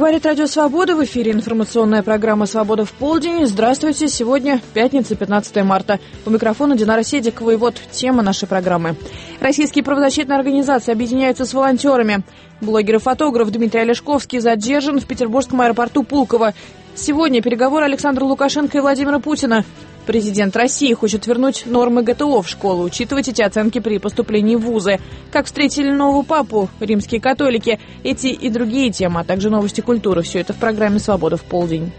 Говорит Радио Свобода, в эфире информационная программа «Свобода в полдень». Здравствуйте, сегодня пятница, 15 марта. У микрофона Динара Седикова, и вот тема нашей программы. Российские правозащитные организации объединяются с волонтерами. Блогер и фотограф Дмитрий Олешковский задержан в петербургском аэропорту Пулково. Сегодня переговоры Александра Лукашенко и Владимира Путина. Президент России хочет вернуть нормы ГТО в школу, учитывать эти оценки при поступлении в вузы. Как встретили нового папу римские католики. Эти и другие темы, а также новости культуры. Все это в программе «Свобода в полдень».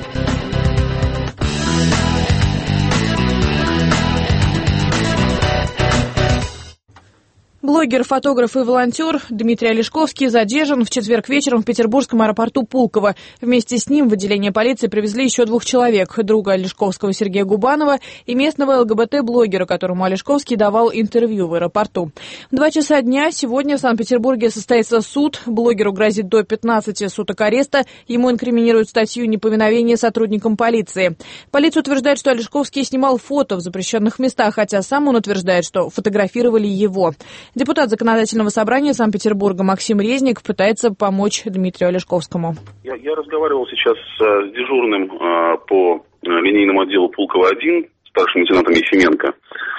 Блогер, фотограф и волонтер Дмитрий Олешковский задержан в четверг вечером в петербургском аэропорту Пулково. Вместе с ним в отделение полиции привезли еще 2 человек. Друга Олешковского Сергея Губанова и местного ЛГБТ-блогера, которому Олешковский давал интервью в аэропорту. В 2 часа дня сегодня в Санкт-Петербурге состоится суд. Блогеру грозит до 15 суток ареста. Ему инкриминируют статью неповиновения сотрудникам полиции. Полиция утверждает, что Олешковский снимал фото в запрещенных местах, хотя сам он утверждает, что фотографировали его. Депутат Законодательного собрания Санкт-Петербурга Максим Резник пытается помочь Дмитрию Олешковскому. Я разговаривал сейчас с дежурным по линейному отделу Пулково-1, старшим лейтенантом Ефименко.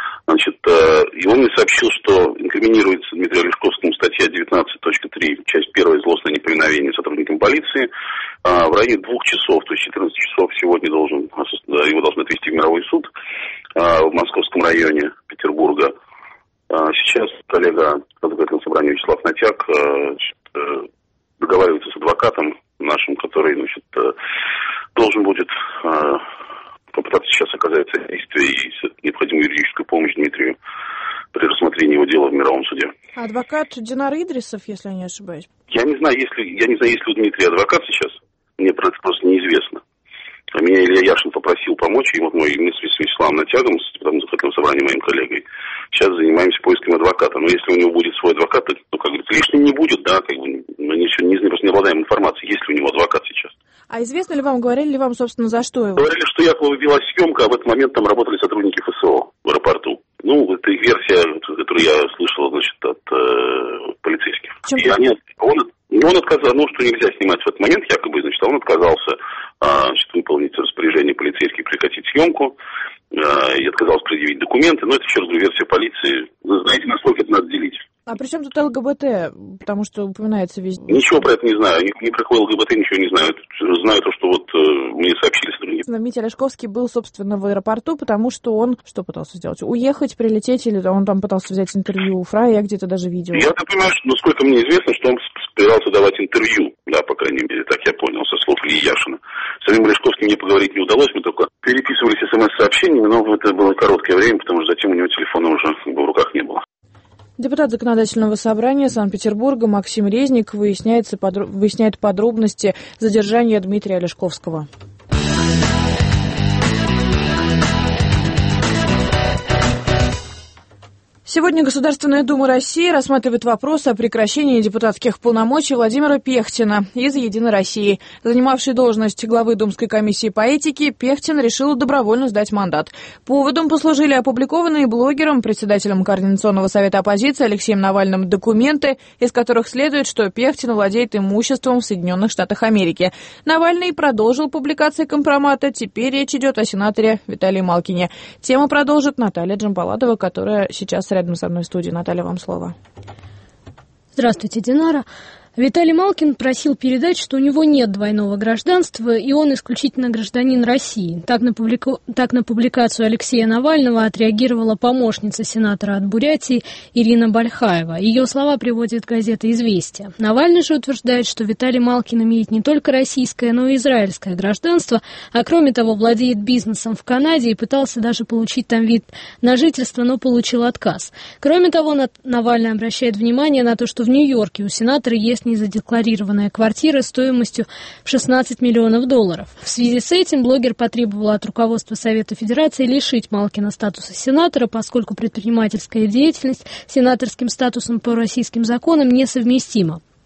И он мне сообщил, что инкриминируется Дмитрию Олешковскому статья 19.3, часть 1, злостное неповиновение сотрудникам полиции, в районе 2 часов, то есть 14 часов сегодня его должны отвезти в мировой суд в Московском районе Петербурга. Сейчас коллега Законодательного собрания Вячеслав Натяк договаривается с адвокатом нашим, который должен будет попытаться сейчас оказать содействие и необходимую юридическую помощь Дмитрию при рассмотрении его дела в мировом суде. Адвокат Динар Идрисов, если я не ошибаюсь. Я не знаю, есть ли у Дмитрия адвокат сейчас. Мне про это просто неизвестно. Меня Илья Яшин попросил помочь, и вот мы с Вячеславом Натягом, с депутатом Законодательного собрания, моим коллегой, сейчас занимаемся поиском адвоката. Но если у него будет свой адвокат, то, как говорится, лишним не будет, да, мы ничего не знаем, просто не обладаем информацией, есть ли у него адвокат сейчас. А известно ли вам, говорили ли вам, собственно, за что его? Говорили, что якобы велась съемка, а в этот момент там работали сотрудники ФСО в аэропорту. Это их версия, которую я слышал, от полицейских. Он отказал, что нельзя снимать в этот момент, якобы, он отказался выполнить распоряжение полицейских, прекратить съемку, и отказался предъявить документы, но это, еще раз говорю, версия полиции. Вы знаете, насколько это надо делить. А при чем тут ЛГБТ? Потому что упоминается везде. Ничего про это не знаю. Ни про какой ЛГБТ ничего не знаю. Знаю то, что мне сообщили сотрудники. Дмитрий Олешковский был, собственно, в аэропорту, потому что он что пытался сделать? Уехать, прилететь, или он там пытался взять интервью у Фрая, я где-то даже видел. Я так понимаю, что, насколько мне известно, что он собирался давать интервью, да, по крайней мере, так я понял, со слов Ильи Яшина. С самим Олешковским мне поговорить не удалось, мы только переписывались смс-сообщениями, но это было короткое время, потому что затем у него телефона уже в руках не было. Депутат Законодательного собрания Санкт-Петербурга Максим Резник выясняет подробности задержания Дмитрия Олешковского. Сегодня Государственная Дума России рассматривает вопрос о прекращении депутатских полномочий Владимира Пехтина из «Единой России». Занимавший должность главы Думской комиссии по этике, Пехтин решил добровольно сдать мандат. Поводом послужили опубликованные блогером, председателем Координационного совета оппозиции Алексеем Навальным документы, из которых следует, что Пехтин владеет имуществом в Соединенных Штатах Америки. Навальный продолжил публикации компромата. Теперь речь идет о сенаторе Виталии Малкине. Тему продолжит Наталья Джамбаладова, которая сейчас рядом со мной в студии. Наталья, вам слово. Здравствуйте, Динара. Виталий Малкин просил передать, что у него нет двойного гражданства, и он исключительно гражданин России. Так на публикацию Алексея Навального отреагировала помощница сенатора от Бурятии Ирина Бальхаева. Ее слова приводит газета «Известия». Навальный же утверждает, что Виталий Малкин имеет не только российское, но и израильское гражданство, а кроме того владеет бизнесом в Канаде и пытался даже получить там вид на жительство, но получил отказ. Кроме того, Навальный обращает внимание на то, что в Нью-Йорке у сенатора есть незадекларированная квартира стоимостью в $16 миллионов. В связи с этим блогер потребовал от руководства Совета Федерации лишить Малкина статуса сенатора, поскольку предпринимательская деятельность с сенаторским статусом по российским законам несовместима.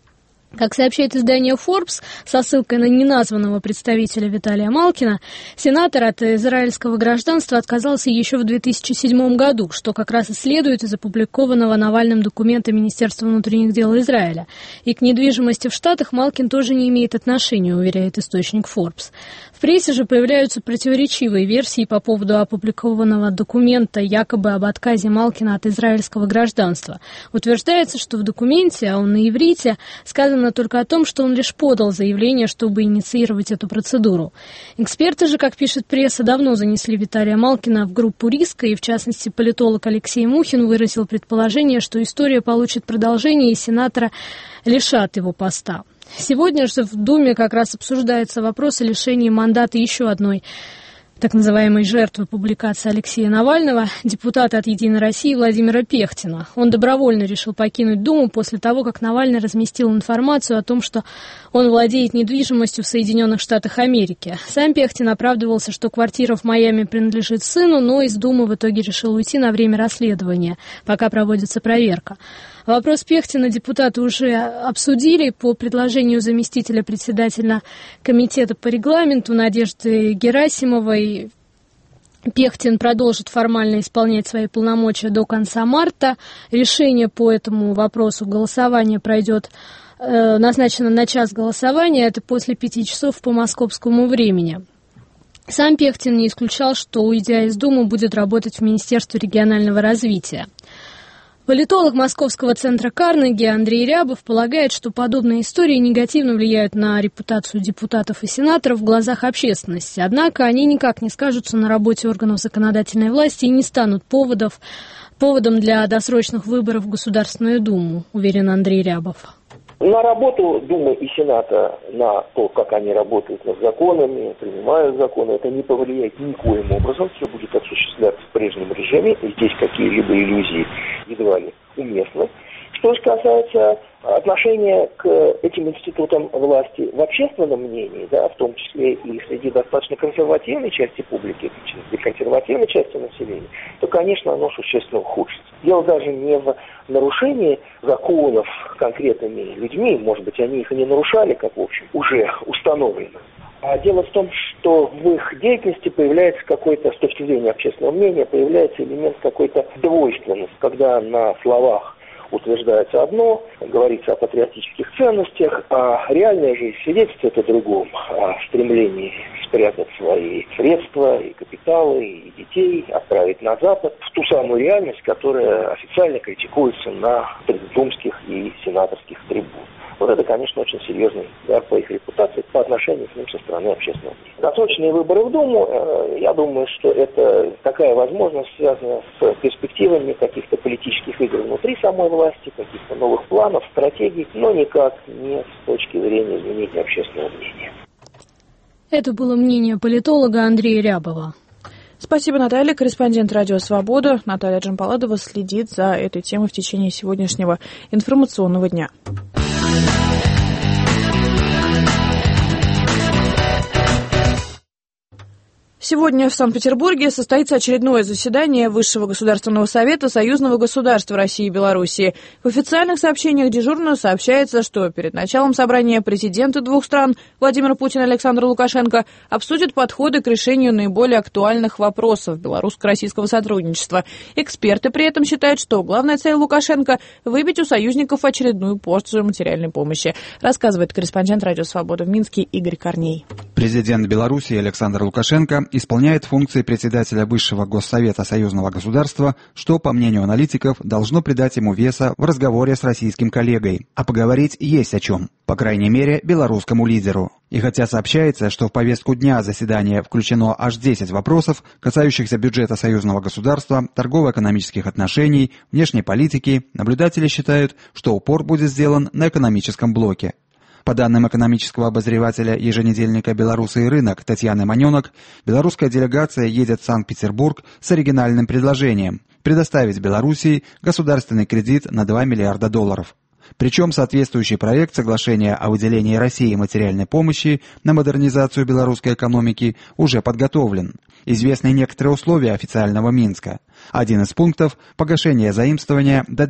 Как сообщает издание Forbes со ссылкой на неназванного представителя Виталия Малкина, сенатор от израильского гражданства отказался еще в 2007 году, что как раз и следует из опубликованного Навальным документа Министерства внутренних дел Израиля. И к недвижимости в Штатах Малкин тоже не имеет отношения, уверяет источник Forbes. В прессе же появляются противоречивые версии по поводу опубликованного документа якобы об отказе Малкина от израильского гражданства. Утверждается, что в документе, а он на иврите, сказано только о том, что он лишь подал заявление, чтобы инициировать эту процедуру. Эксперты же, как пишет пресса, давно занесли Виталия Малкина в группу риска, и в частности политолог Алексей Мухин выразил предположение, что история получит продолжение и сенатора лишат его поста. Сегодня же в Думе как раз обсуждается вопрос о лишении мандата еще одной так называемой жертвы публикации Алексея Навального, депутата от «Единой России» Владимира Пехтина. Он добровольно решил покинуть Думу после того, как Навальный разместил информацию о том, что он владеет недвижимостью в Соединенных Штатах Америки. Сам Пехтин оправдывался, что квартира в Майами принадлежит сыну, но из Думы в итоге решил уйти на время расследования, пока проводится проверка. Вопрос Пехтина депутаты уже обсудили по предложению заместителя председателя комитета по регламенту Надежды Герасимовой. Пехтин продолжит формально исполнять свои полномочия до конца марта. Решение по этому вопросу голосования пройдет, назначено на час голосования, это после 5 часов по московскому времени. Сам Пехтин не исключал, что, уйдя из Думы, будет работать в Министерстве регионального развития. Политолог Московского центра Карнеги Андрей Рябов полагает, что подобные истории негативно влияют на репутацию депутатов и сенаторов в глазах общественности. Однако они никак не скажутся на работе органов законодательной власти и не станут поводом для досрочных выборов в Государственную Думу, уверен Андрей Рябов. На работу Думы и Сената, на то, как они работают над законами, принимают законы, это не повлияет никоим образом. Все будет осуществляться в прежнем режиме, и здесь какие-либо иллюзии едва ли уместны. Что же касается отношения к этим институтам власти в общественном мнении, да, в том числе и среди достаточно консервативной части публики, среди консервативной части населения, то, конечно, оно существенно ухудшится. Дело даже не в нарушении законов конкретными людьми, может быть, они их и не нарушали, как, в общем, уже установлено. А дело в том, что в их деятельности появляется какой-то, с точки зрения общественного мнения, появляется элемент какой-то двойственности, когда на словах утверждается одно, говорится о патриотических ценностях, а реальная жизнь свидетельствует о другом, о стремлении спрятать свои средства и капиталы, и детей, отправить на Запад, в ту самую реальность, которая официально критикуется на преддумских и сенаторских трибунах. Вот это, конечно, очень серьезный удар по их репутации по отношению к ним со стороны общественного мнения. Досрочные выборы в Думу, я думаю, что это такая возможность, связана с перспективами каких-то политических игр внутри самой власти, каких-то новых планов, стратегий, но никак не с точки зрения изменения общественного мнения. Это было мнение политолога Андрея Рябова. Спасибо, Наталья. Корреспондент «Радио Свобода» Наталья Джампаладова следит за этой темой в течение сегодняшнего информационного дня. Сегодня в Санкт-Петербурге состоится очередное заседание Высшего государственного совета союзного государства России и Белоруссии. В официальных сообщениях дежурно сообщается, что перед началом собрания президенты двух стран Владимир Путин и Александр Лукашенко обсудят подходы к решению наиболее актуальных вопросов белорусско-российского сотрудничества. Эксперты при этом считают, что главная цель Лукашенко – выбить у союзников очередную порцию материальной помощи, рассказывает корреспондент «Радио Свобода» в Минске Игорь Корней. Президент Беларуси Александр Лукашенко исполняет функции председателя Высшего Госсовета союзного государства, что, по мнению аналитиков, должно придать ему веса в разговоре с российским коллегой. А поговорить есть о чем, по крайней мере, белорусскому лидеру. И хотя сообщается, что в повестку дня заседания включено аж 10 вопросов, касающихся бюджета союзного государства, торгово-экономических отношений, внешней политики, наблюдатели считают, что упор будет сделан на экономическом блоке. По данным экономического обозревателя еженедельника «Беларусы и рынок» Татьяны Маненок, белорусская делегация едет в Санкт-Петербург с оригинальным предложением – предоставить Белоруссии государственный кредит на $2 миллиарда. Причем соответствующий проект соглашения о выделении России материальной помощи на модернизацию белорусской экономики уже подготовлен. Известны некоторые условия официального Минска. Один из пунктов – погашение заимствования до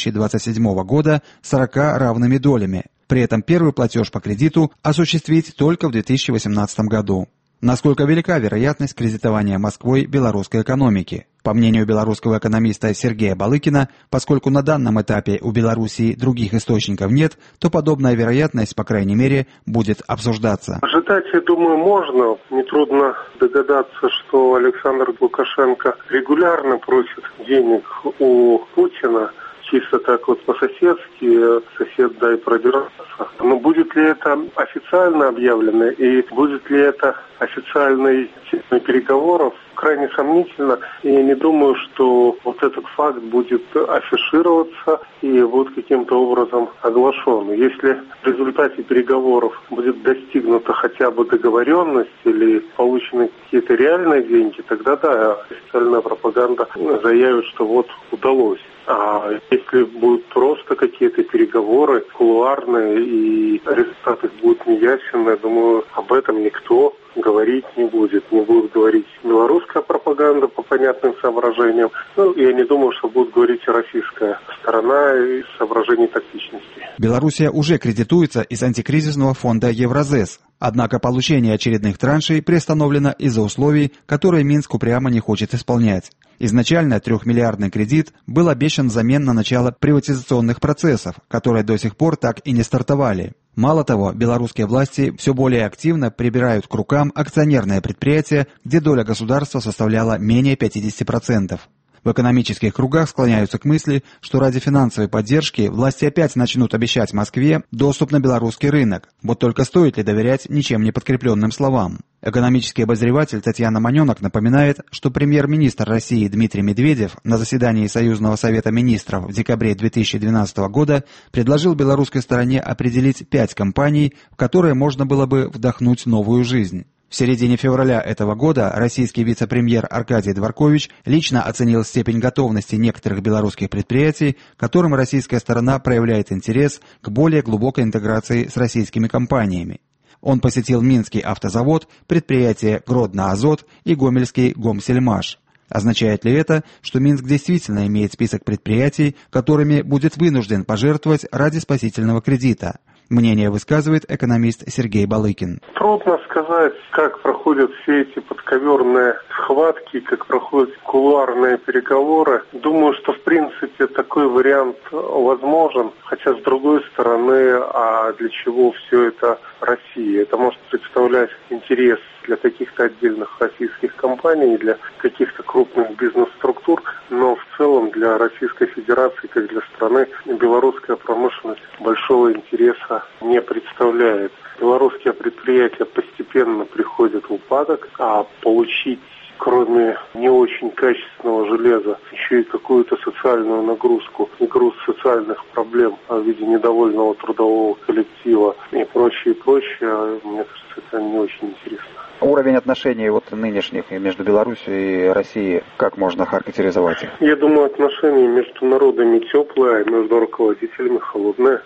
2027 года 40 равными долями. При этом первый платеж по кредиту осуществить только в 2018 году. Насколько велика вероятность кредитования Москвой белорусской экономики? По мнению белорусского экономиста Сергея Балыкина, поскольку на данном этапе у Белоруссии других источников нет, то подобная вероятность, по крайней мере, будет обсуждаться. Ожидать, я думаю, можно. Нетрудно догадаться, что Александр Лукашенко регулярно просит денег у Путина. Чисто так вот по-соседски, сосед дай продираться. Но будет ли это официально объявлено и будет ли это официальной темой переговоров, крайне сомнительно. И я не думаю, что вот этот факт будет афишироваться и будет каким-то образом оглашен. Если в результате переговоров будет достигнута хотя бы договоренность или получены какие-то реальные деньги, тогда да, официальная пропаганда заявит, что вот удалось. А если будут просто какие-то переговоры кулуарные и результат их будет неясен, я думаю, об этом никто говорить не будет. Не будет говорить белорусская пропаганда по понятным соображениям. Я не думаю, что будет говорить и российская сторона из соображений тактичности. Белоруссия уже кредитуется из антикризисного фонда Евразес. Однако получение очередных траншей приостановлено из-за условий, которые Минск упрямо не хочет исполнять. Изначально 3-миллиардный кредит был обещан взамен на начало приватизационных процессов, которые до сих пор так и не стартовали. Мало того, белорусские власти все более активно прибирают к рукам акционерные предприятия, где доля государства составляла менее 50%. В экономических кругах склоняются к мысли, что ради финансовой поддержки власти опять начнут обещать Москве доступ на белорусский рынок. Вот только стоит ли доверять ничем не подкрепленным словам? Экономический обозреватель Татьяна Маненок напоминает, что премьер-министр России Дмитрий Медведев на заседании Союзного совета министров в декабре 2012 года предложил белорусской стороне определить 5 компаний, в которые можно было бы вдохнуть новую жизнь. В середине февраля этого года российский вице-премьер Аркадий Дворкович лично оценил степень готовности некоторых белорусских предприятий, которым российская сторона проявляет интерес к более глубокой интеграции с российскими компаниями. Он посетил Минский автозавод, предприятие «Гродно-Азот» и Гомельский «Гомсельмаш». Означает ли это, что Минск действительно имеет список предприятий, которыми будет вынужден пожертвовать ради спасительного кредита? Мнение высказывает экономист Сергей Балыкин. Трудно сказать, как проходят все эти подковерные схватки, как проходят кулуарные переговоры. Думаю, что в принципе такой вариант возможен, хотя с другой стороны, а для чего все это России? Это может представлять интерес для каких-то отдельных российских компаний, для каких-то крупных бизнес-структур, но в целом для Российской Федерации, как для страны, белорусская промышленность большого интереса не представляет. Белорусские предприятия постепенно приходят в упадок, а получить кроме не очень качественного железа, еще и какую-то социальную нагрузку, груз социальных проблем в виде недовольного трудового коллектива и прочее, мне кажется, это не очень интересно. Уровень отношений нынешних между Беларусью и Россией, как можно характеризовать их? Я думаю, отношения между народами теплые, между руководителями холодные,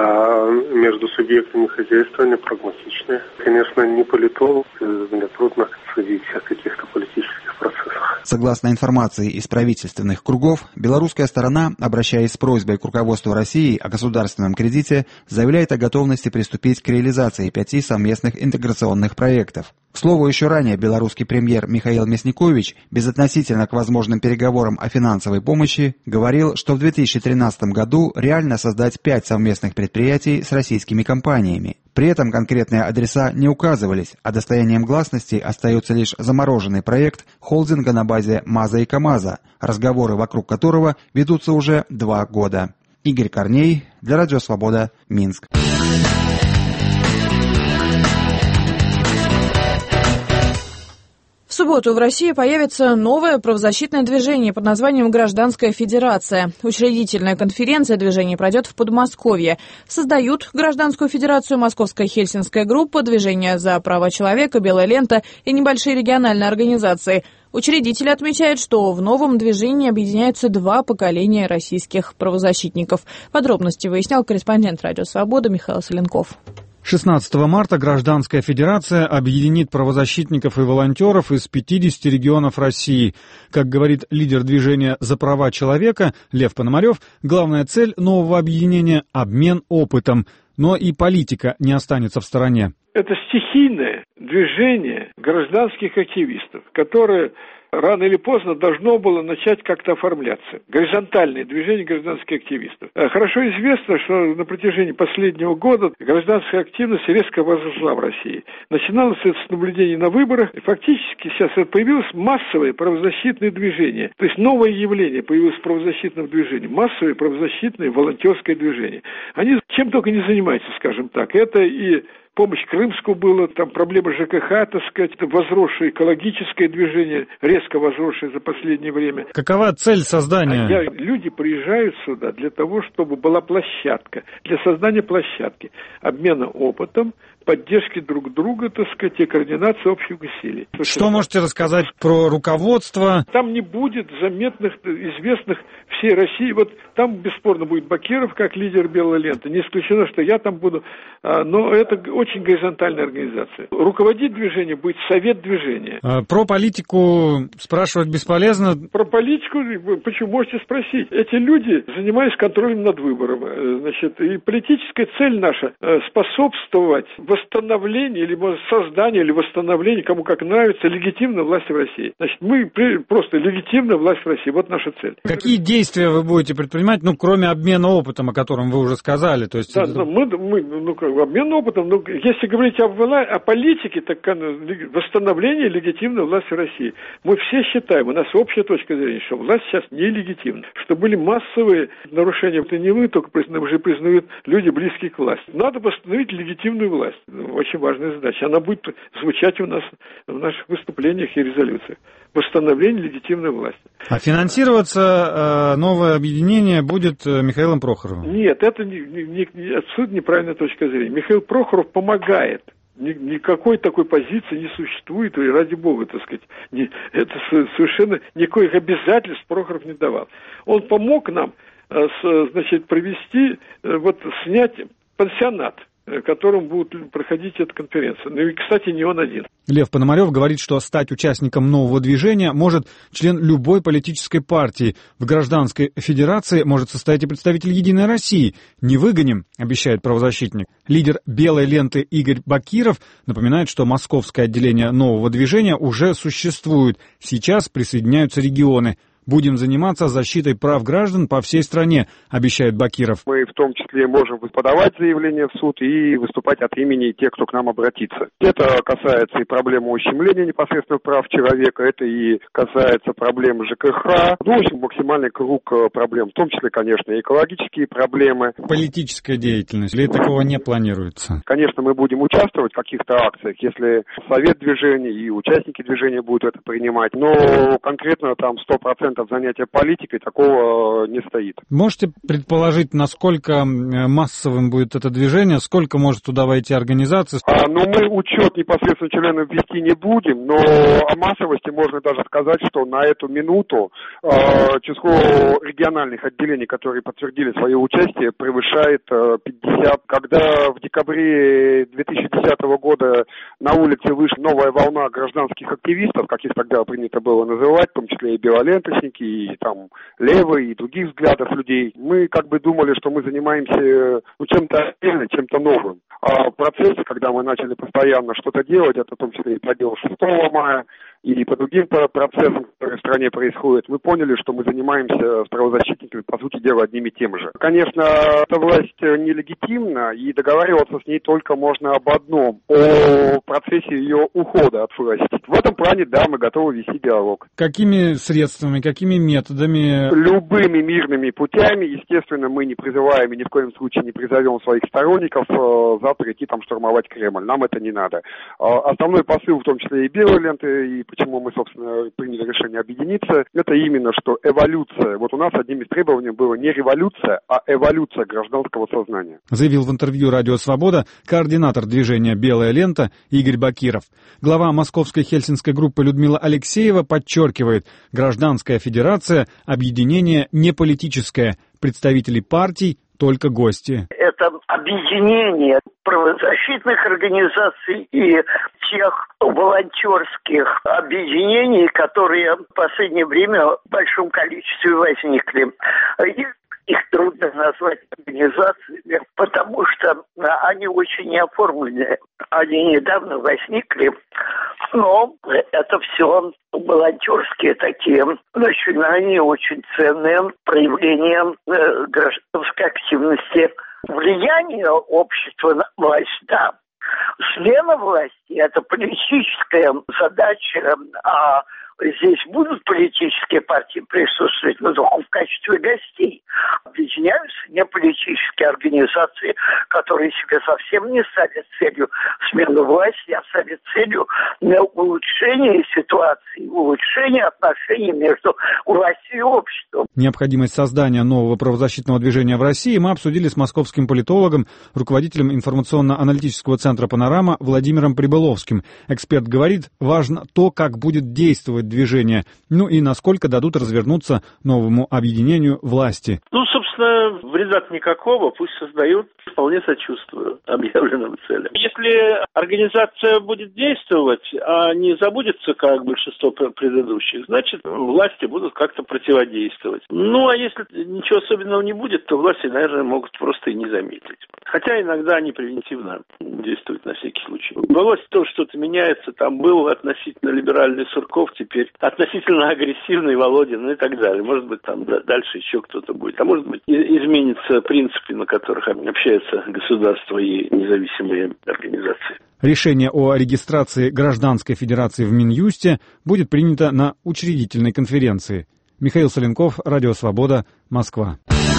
а между субъектами хозяйствования прагматичные. Конечно, не политолог, мне трудно судить о каких-то политических процессах. Согласно информации из правительственных кругов, белорусская сторона, обращаясь с просьбой к руководству России о государственном кредите, заявляет о готовности приступить к реализации 5 совместных интеграционных проектов. К слову, еще ранее белорусский премьер Михаил Мясникович, безотносительно к возможным переговорам о финансовой помощи, говорил, что в 2013 году реально создать 5 совместных предприятий с российскими компаниями. При этом конкретные адреса не указывались, а достоянием гласности остается лишь замороженный проект холдинга на базе МАЗа и КАМАЗа, разговоры вокруг которого ведутся уже 2 года. Игорь Корней, для Радио Свобода, Минск. В В субботу в России появится новое правозащитное движение под названием «Гражданская федерация». Учредительная конференция движения пройдет в Подмосковье. Создают Гражданскую федерацию Московская Хельсинская группа, Движение за права человека, Белая лента и небольшие региональные организации. Учредители отмечают, что в новом движении объединяются два поколения российских правозащитников. Подробности выяснял корреспондент «Радио Свобода» Михаил Соленков. 16 марта Гражданская федерация объединит правозащитников и волонтеров из 50 регионов России. Как говорит лидер движения «За права человека» Лев Пономарев, главная цель нового объединения – обмен опытом. Но и политика не останется в стороне. Это стихийное движение гражданских активистов, которое рано или поздно должно было начать как-то оформляться. Горизонтальное движение гражданских активистов. Хорошо известно, что на протяжении последнего года гражданская активность резко возросла в России. Начиналось это с наблюдений на выборах, и фактически сейчас это появилось массовое правозащитное движение. То есть новое явление появилось в правозащитном движении. Массовое правозащитное волонтерское движение. Они чем только не занимаются, скажем так. Это и помощь Крымску было, там проблемы ЖКХ, так сказать, возросшее экологическое движение, резко возросшее за последнее время. Какова цель создания? Люди приезжают сюда для того, чтобы была площадка, для создания площадки, обмена опытом, поддержки друг друга, так сказать, и координации общих усилий. Что можете рассказать про руководство? Там не будет заметных, известных всей России. Вот там бесспорно будет Бакиров как лидер Белой ленты. Не исключено, что я там буду. Но это очень горизонтальная организация. Руководить движением будет совет движения. Про политику спрашивать бесполезно? Про политику, почему, можете спросить. Эти люди занимаются контролем над выбором. Значит, и политическая цель наша способствовать восстановлению, или созданию, или восстановлению, кому как нравится, легитимной власти в России. Значит, мы просто легитимная власть в России. Вот наша цель. Какие действия вы будете предпринимать, кроме обмена опытом, о котором вы уже сказали? То есть... Да, обмен опытом, если говорить о политике, так восстановление легитимной власти в России. Мы все считаем, у нас общая точка зрения, что власть сейчас нелегитимна, что были массовые нарушения. Это не мы только уже признают люди, близкие к власти. Надо восстановить легитимную власть. Очень важная задача. Она будет звучать у нас в наших выступлениях и резолюциях. Восстановление легитимной власти. А финансироваться новое объединение будет Михаилом Прохоровым? Нет, это абсолютно неправильная точка зрения. Михаил Прохоров помогает. Никакой такой позиции не существует, и ради бога, так сказать, это совершенно никаких обязательств Прохоров не давал. Он помог нам, провести, снять пансионат, которым будет проходить эта конференция. Ну и, кстати, не он один. Лев Пономарев говорит, что стать участником нового движения может член любой политической партии. В Гражданской федерации может состоять и представитель «Единой России». Не выгоним, обещает правозащитник. Лидер «Белой ленты» Игорь Бакиров напоминает, что московское отделение нового движения уже существует. Сейчас присоединяются регионы. Будем заниматься защитой прав граждан по всей стране, обещает Бакиров. Мы в том числе можем подавать заявление в суд и выступать от имени тех, кто к нам обратится. Это касается и проблемы ущемления непосредственно прав человека, это и касается проблем ЖКХ. В общем, максимальный круг проблем, в том числе, конечно, и экологические проблемы. Политическая деятельность, или такого не планируется? Конечно, мы будем участвовать в каких-то акциях, если совет движения и участники движения будут это принимать, но конкретно там 100% занятия политикой такого не стоит. Можете предположить, насколько массовым будет это движение, сколько может туда войти организаций? Мы учет непосредственно членов вести не будем, но о массовости можно даже сказать, что на эту минуту число региональных отделений, которые подтвердили свое участие, превышает 50. Когда в декабре 2010 года на улице вышла новая волна гражданских активистов, как их тогда принято было называть, в том числе и белоленточники, и там левые, и других взглядов людей, мы думали, что мы занимаемся чем-то отдельным, чем-то новым. А в процессе, когда мы начали постоянно что-то делать, это в том числе и продел 6 мая, и по другим процессам, которые в стране происходят, мы поняли, что мы занимаемся с правозащитниками, по сути дела, одним и тем же. Конечно, эта власть нелегитимна, и договариваться с ней только можно об одном, о процессе ее ухода от власти. В этом плане, да, мы готовы вести диалог. Какими средствами, какими методами? Любыми мирными путями. Естественно, мы не призываем и ни в коем случае не призовем своих сторонников завтра идти штурмовать Кремль. Нам это не надо. Основной посыл, в том числе и Белой ленты, и почему мы, собственно, приняли решение объединиться, это именно что эволюция. Вот у нас одним из требований было не революция, а эволюция гражданского сознания. Заявил в интервью «Радио Свобода» координатор движения «Белая лента» Игорь Бакиров. Глава московской хельсинской группы Людмила Алексеева подчеркивает, гражданская федерация – объединение не политическое, представителей партий – только гости. Это объединение правозащитных организаций и тех волонтерских объединений, которые в последнее время в большом количестве возникли. Их трудно назвать организациями, потому что они очень неоформленные. Они недавно возникли, но это все волонтерские такие начинания, очень ценные проявления гражданской активности. Влияние общества на власть, да. Смена власти – это политическая задача, а здесь будут политические партии присутствовать, но только в качестве гостей. Объединяются неполитические организации, которые себе совсем не ставят целью смены власти, а ставят целью улучшения ситуации, улучшения отношений между властью и обществом. Необходимость создания нового правозащитного движения в России мы обсудили с московским политологом, руководителем информационно-аналитического центра «Панорама» Владимиром Прибыловским. Эксперт говорит, важно то, как будет действовать движение, ну и насколько дадут развернуться новому объединению власти. Собственно, вреда никакого, пусть создают, вполне сочувствую объявленным целям. Если организация будет действовать, а не забудется, как большинство предыдущих, значит, власти будут как-то противодействовать. А если ничего особенного не будет, то власти, наверное, могут просто и не заметить. Хотя иногда они превентивно действуют на всякий случай. В власти тоже что-то меняется. Там был относительно либеральный Сурков, теперь относительно агрессивный Володин, и так далее. Может быть, там дальше еще кто-то будет. А может быть, изменятся принципы, на которых общаются государства и независимые организации. Решение о регистрации Гражданской федерации в Минюсте будет принято на учредительной конференции. Михаил Соленков, Радио Свобода, Москва.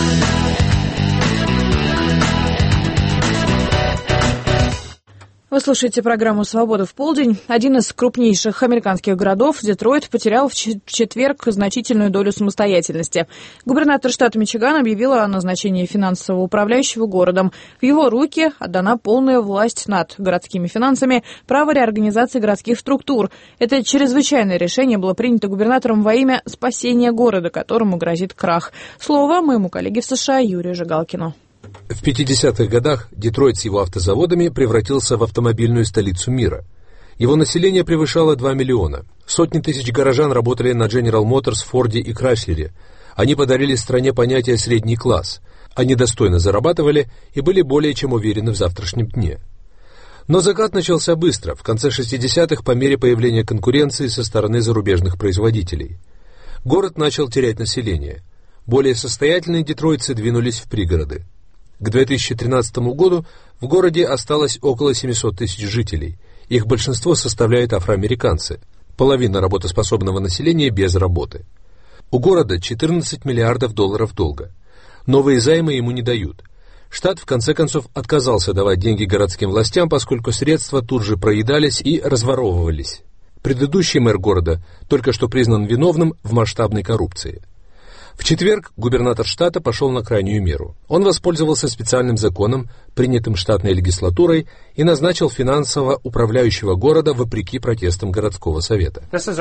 Вы слушаете программу «Свобода в полдень». Один из крупнейших американских городов, Детройт, потерял в четверг значительную долю самостоятельности. Губернатор штата Мичиган объявил о назначении финансового управляющего городом. В его руки отдана полная власть над городскими финансами, право реорганизации городских структур. Это чрезвычайное решение было принято губернатором во имя спасения города, которому грозит крах. Слово моему коллеге в США Юрию Жигалкину. В 50-х годах Детройт с его автозаводами превратился в автомобильную столицу мира. Его население превышало 2 миллиона. Сотни тысяч горожан работали на General Motors, Форде и Крайслере. Они подарили стране понятие «средний класс». Они достойно зарабатывали и были более чем уверены в завтрашнем дне. Но закат начался быстро, в конце 60-х, по мере появления конкуренции со стороны зарубежных производителей. Город начал терять население. Более состоятельные детройтцы двинулись в пригороды. К 2013 году в городе осталось около 700 тысяч жителей. Их большинство составляют афроамериканцы. Половина работоспособного населения без работы. У города 14 миллиардов долларов долга. Новые займы ему не дают. Штат в конце концов отказался давать деньги городским властям, поскольку средства тут же проедались и разворовывались. Предыдущий мэр города только что признан виновным в масштабной коррупции. В четверг губернатор штата пошел на крайнюю меру. Он воспользовался специальным законом, принятым штатной легислатурой, и назначил финансового управляющего города вопреки протестам городского совета.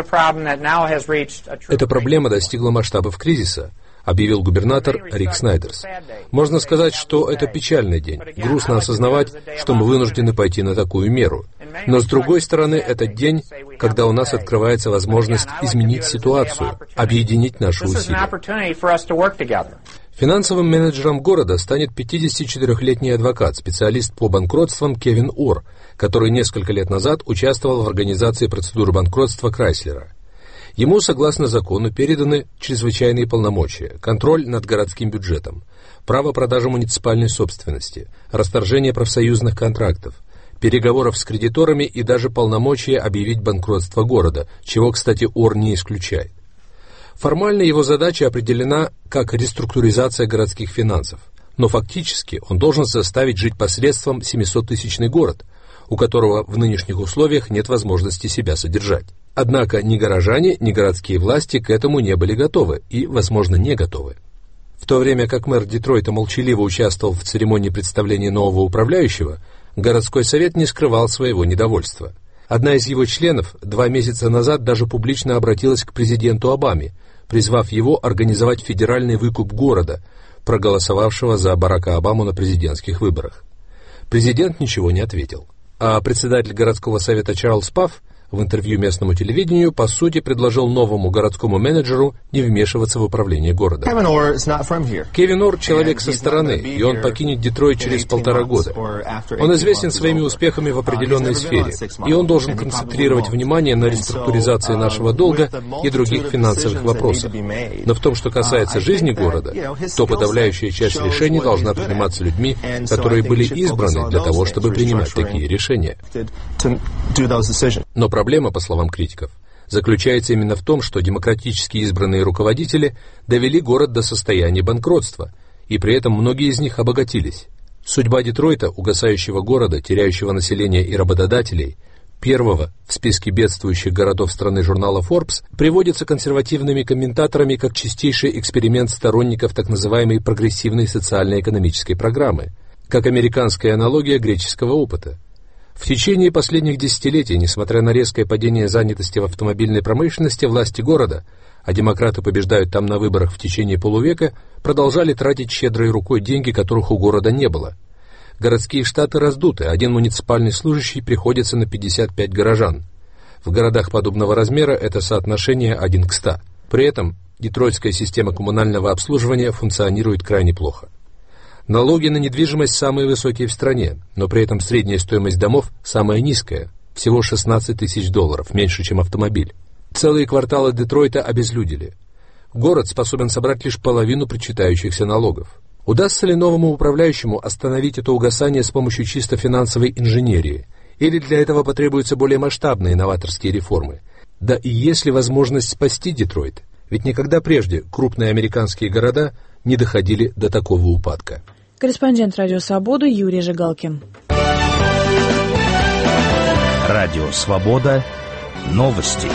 Эта проблема достигла масштабов кризиса, объявил губернатор Рик Снайдерс. Можно сказать, что это печальный день. Грустно осознавать, что мы вынуждены пойти на такую меру. Но с другой стороны, это день, когда у нас открывается возможность изменить ситуацию, объединить наши усилия. Финансовым менеджером города станет 54-летний адвокат, специалист по банкротствам Кевин Орр, который несколько лет назад участвовал в организации процедуры банкротства Крайслера. Ему, согласно закону, переданы чрезвычайные полномочия, контроль над городским бюджетом, право продажи муниципальной собственности, расторжение профсоюзных контрактов, переговоров с кредиторами и даже полномочия объявить банкротство города, чего, кстати, Орр не исключает. Формально его задача определена как реструктуризация городских финансов, но фактически он должен заставить жить посредством 700-тысячный город, у которого в нынешних условиях нет возможности себя содержать. Однако ни горожане, ни городские власти к этому не были готовы и, возможно, не готовы. В то время как мэр Детройта молчаливо участвовал в церемонии представления нового управляющего, городской совет не скрывал своего недовольства. Одна из его членов 2 месяца назад даже публично обратилась к президенту Обаме, призвав его организовать федеральный выкуп города, проголосовавшего за Барака Обаму на президентских выборах. Президент ничего не ответил. А председатель городского совета Чарльз Пафф в интервью местному телевидению, по сути, предложил новому городскому менеджеру не вмешиваться в управление городом. Кевин Орр — человек со стороны, и он покинет Детройт через 1,5 года. Он известен своими успехами в определенной сфере, и он должен концентрировать внимание на реструктуризации нашего долга и других финансовых вопросах. Но в том, что касается жизни города, то подавляющая часть решений должна приниматься людьми, которые были избраны для того, чтобы принимать такие решения. Но проблема, по словам критиков, заключается именно в том, что демократически избранные руководители довели город до состояния банкротства, и при этом многие из них обогатились. Судьба Детройта, угасающего города, теряющего население и работодателей, первого в списке бедствующих городов страны журнала Forbes, приводится консервативными комментаторами как чистейший эксперимент сторонников так называемой прогрессивной социально-экономической программы, как американская аналогия греческого опыта. В течение последних десятилетий, несмотря на резкое падение занятости в автомобильной промышленности, власти города, а демократы побеждают там на выборах в течение полувека, продолжали тратить щедрой рукой деньги, которых у города не было. Городские штаты раздуты, один муниципальный служащий приходится на 55 горожан. В городах подобного размера это соотношение 1 к 100. При этом детройтская система коммунального обслуживания функционирует крайне плохо. Налоги на недвижимость самые высокие в стране, но при этом средняя стоимость домов самая низкая, всего $16 тысяч, меньше, чем автомобиль. Целые кварталы Детройта обезлюдили. Город способен собрать лишь половину причитающихся налогов. Удастся ли новому управляющему остановить это угасание с помощью чисто финансовой инженерии? Или для этого потребуются более масштабные новаторские реформы? Да и есть ли возможность спасти Детройт? Ведь никогда прежде крупные американские города не доходили до такого упадка. Корреспондент «Радио Свобода» Юрий Жигалкин. Радио Свобода. Новости.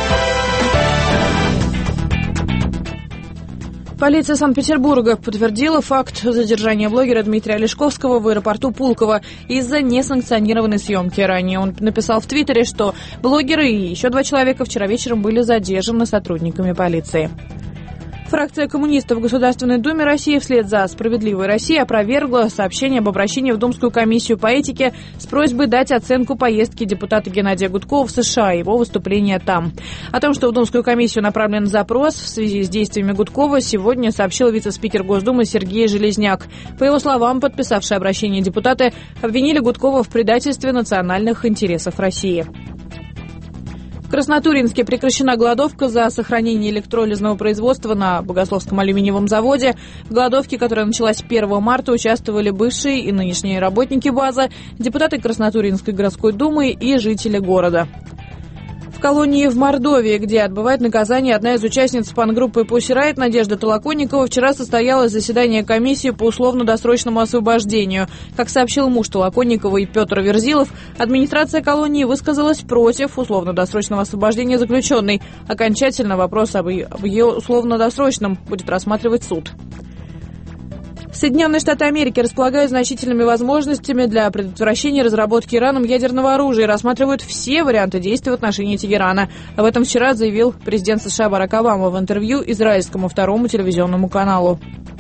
Полиция Санкт-Петербурга подтвердила факт задержания блогера Дмитрия Лешковского в аэропорту Пулково из-за несанкционированной съемки. Ранее он написал в Твиттере, что блогеры и еще 2 человека вчера вечером были задержаны сотрудниками полиции. Фракция коммунистов в Государственной Думе России вслед за «Справедливой Россией» опровергла сообщение об обращении в Думскую комиссию по этике с просьбой дать оценку поездки депутата Геннадия Гудкова в США и его выступления там. О том, что в Думскую комиссию направлен запрос в связи с действиями Гудкова, сегодня сообщил вице-спикер Госдумы Сергей Железняк. По его словам, подписавшие обращение депутаты обвинили Гудкова в предательстве национальных интересов России. В Краснотурьинске прекращена голодовка за сохранение электролизного производства на Богословском алюминиевом заводе. В голодовке, которая началась 1 марта, участвовали бывшие и нынешние работники базы, депутаты Краснотурьинской городской думы и жители города. В колонии в Мордовии, где отбывает наказание одна из участниц пан-группы Pussy Riot Надежда Толоконникова, вчера состоялось заседание комиссии по условно-досрочному освобождению. Как сообщил муж Толоконниковой Петр Верзилов, администрация колонии высказалась против условно-досрочного освобождения заключенной. Окончательно вопрос об ее условно-досрочном будет рассматривать суд. Соединенные Штаты Америки располагают значительными возможностями для предотвращения разработки Ираном ядерного оружия и рассматривают все варианты действий в отношении Тегерана. Об этом вчера заявил президент США Барак Обама в интервью израильскому 2-му телевизионному каналу.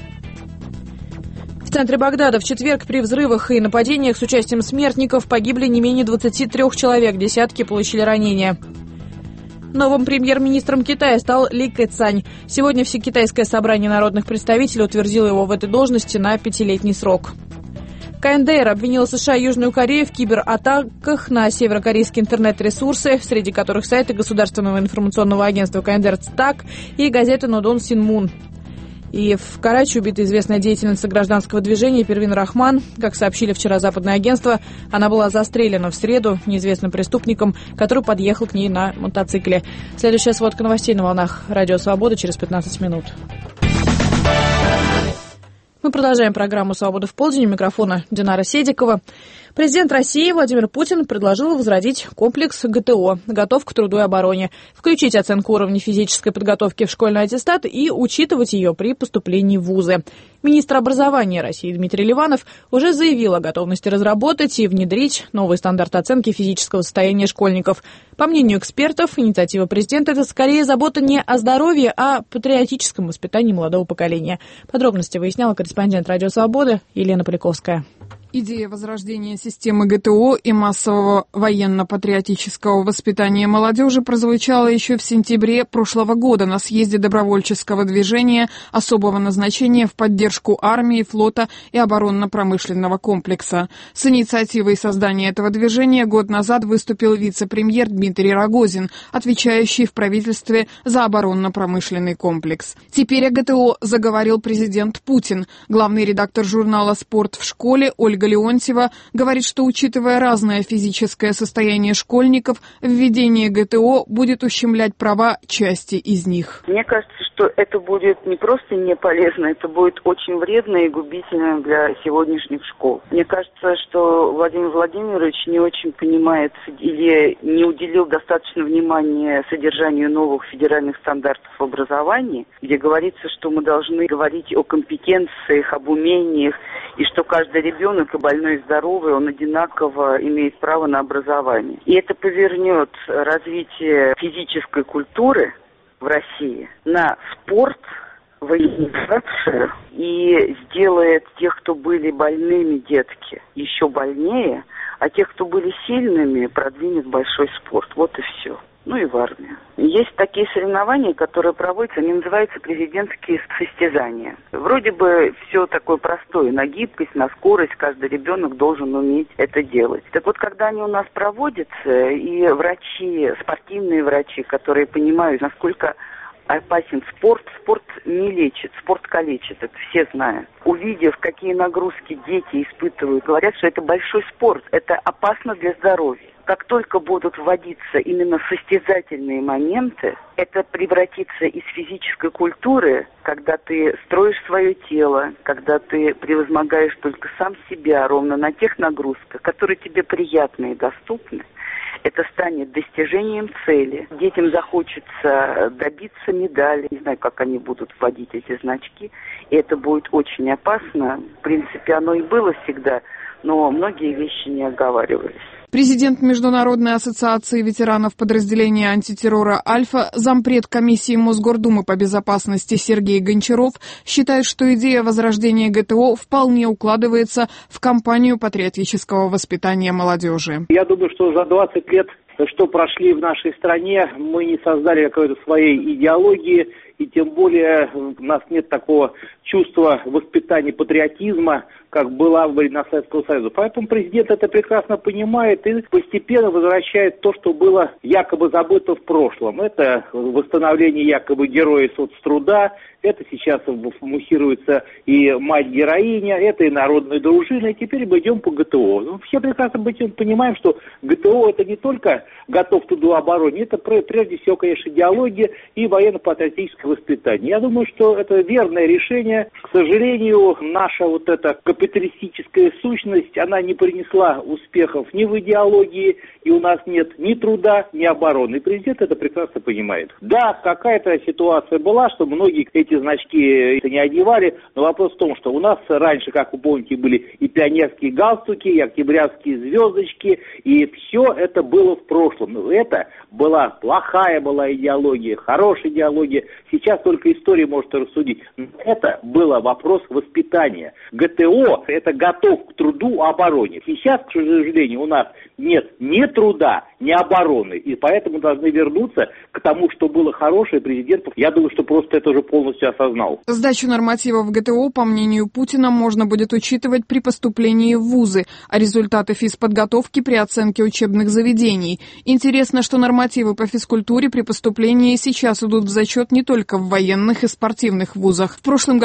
В центре Багдада в четверг при взрывах и нападениях с участием смертников погибли не менее 23 человек, десятки получили ранения. Новым премьер-министром Китая стал Ли Кэцань. Сегодня Всекитайское собрание народных представителей утвердило его в этой должности на 5-летний срок. КНДР обвинила США и Южную Корею в кибератаках на северокорейские интернет-ресурсы, среди которых сайты Государственного информационного агентства КНДР ЦТАК и газеты Нодон Синмун. И в Карачи убита известная деятельница гражданского движения Первин Рахман. Как сообщили вчера западное агентство, она была застрелена в среду неизвестным преступником, который подъехал к ней на мотоцикле. Следующая сводка новостей на волнах Радио Свобода через 15 минут. Мы продолжаем программу «Свобода в полдень». У микрофона Динара Седикова. Президент России Владимир Путин предложил возродить комплекс ГТО «Готов к труду и обороне», включить оценку уровня физической подготовки в школьный аттестат и учитывать ее при поступлении в вузы. Министр образования России Дмитрий Ливанов уже заявил о готовности разработать и внедрить новые стандарты оценки физического состояния школьников. По мнению экспертов, инициатива президента – это скорее забота не о здоровье, а о патриотическом воспитании молодого поколения. Подробности выясняла корреспондент «Радио Свобода» Елена Поляковская. Идея возрождения системы ГТО и массового военно-патриотического воспитания молодежи прозвучала еще в сентябре прошлого года на съезде добровольческого движения особого назначения в поддержку армии, флота и оборонно-промышленного комплекса. С инициативой создания этого движения год назад выступил вице-премьер Дмитрий Рогозин, отвечающий в правительстве за оборонно-промышленный комплекс. Теперь о ГТО заговорил президент Путин. Главный редактор журнала «Спорт в школе» Ольга Леонтьева говорит, что, учитывая разное физическое состояние школьников, введение ГТО будет ущемлять права части из них. Мне кажется, что это будет не просто не полезно, это будет очень вредно и губительно для сегодняшних школ. Мне кажется, что Владимир Владимирович не очень понимает или не уделил достаточно внимания содержанию новых федеральных стандартов в образовании, где говорится, что мы должны говорить о компетенциях, об умениях, и что каждый ребенок, и больной, и здоровый, он одинаково имеет право на образование. И это повернет развитие физической культуры в России на спорт, военизацию, и сделает тех, кто были больными детки, еще больнее, а тех, кто были сильными, продвинет большой спорт. Вот и все. Ну и в армию. Есть такие соревнования, которые проводятся, они называются президентские состязания. Вроде бы все такое простое, на гибкость, на скорость, каждый ребенок должен уметь это делать. Так вот, когда они у нас проводятся, и врачи, спортивные врачи, которые понимают, насколько опасен спорт не лечит, спорт калечит, это все знают. Увидев, какие нагрузки дети испытывают, говорят, что это большой спорт, это опасно для здоровья. Как только будут вводиться именно состязательные моменты, это превратится из физической культуры, когда ты строишь свое тело, когда ты превозмогаешь только сам себя ровно на тех нагрузках, которые тебе приятны и доступны. Это станет достижением цели. Детям захочется добиться медали. Не знаю, как они будут вводить эти значки. И это будет очень опасно. В принципе, оно и было всегда, но многие вещи не оговаривались. Президент Международной ассоциации ветеранов подразделения антитеррора «Альфа», зампред комиссии Мосгордумы по безопасности Сергей Гончаров считает, что идея возрождения ГТО вполне укладывается в кампанию патриотического воспитания молодежи. Я думаю, что за 20 лет, что прошли в нашей стране, мы не создали какой-то своей идеологии, и тем более у нас нет такого чувства воспитания патриотизма, как была во времена Советского Союза. Поэтому президент это прекрасно понимает и постепенно возвращает то, что было якобы забыто в прошлом. Это восстановление якобы героя соцтруда, это сейчас муссируется и мать-героиня, это и народная дружина, и теперь мы идем по ГТО. Все прекрасно понимаем, что ГТО это не только готов к труду обороне, это прежде всего, конечно, идеология и военно-патриотическое воспитание. Я думаю, что это верное решение. К сожалению, наша вот эта капиталистическая сущность, она не принесла успехов ни в идеологии, и у нас нет ни труда, ни обороны. И президент это прекрасно понимает. Да, какая-то ситуация была, что многие эти значки не одевали, но вопрос в том, что у нас раньше, как вы помните, были и пионерские галстуки, и октябрятские звездочки, и все это было в прошлом. Но это была плохая идеология, хорошая идеология. Сейчас только история может рассудить. Это был вопрос воспитания. ГТО – это готов к труду обороне. Сейчас, к сожалению, у нас нет ни труда, ни обороны. И поэтому должны вернуться к тому, что было хорошее. Президент, я думаю, что просто это уже полностью осознал. Сдачу нормативов ГТО, по мнению Путина, можно будет учитывать при поступлении в вузы, а результаты физподготовки при оценке учебных заведений. Интересно, что нормативы по физкультуре при поступлении сейчас идут в зачет не только в военных и спортивных вузах. В прошлом году физкультура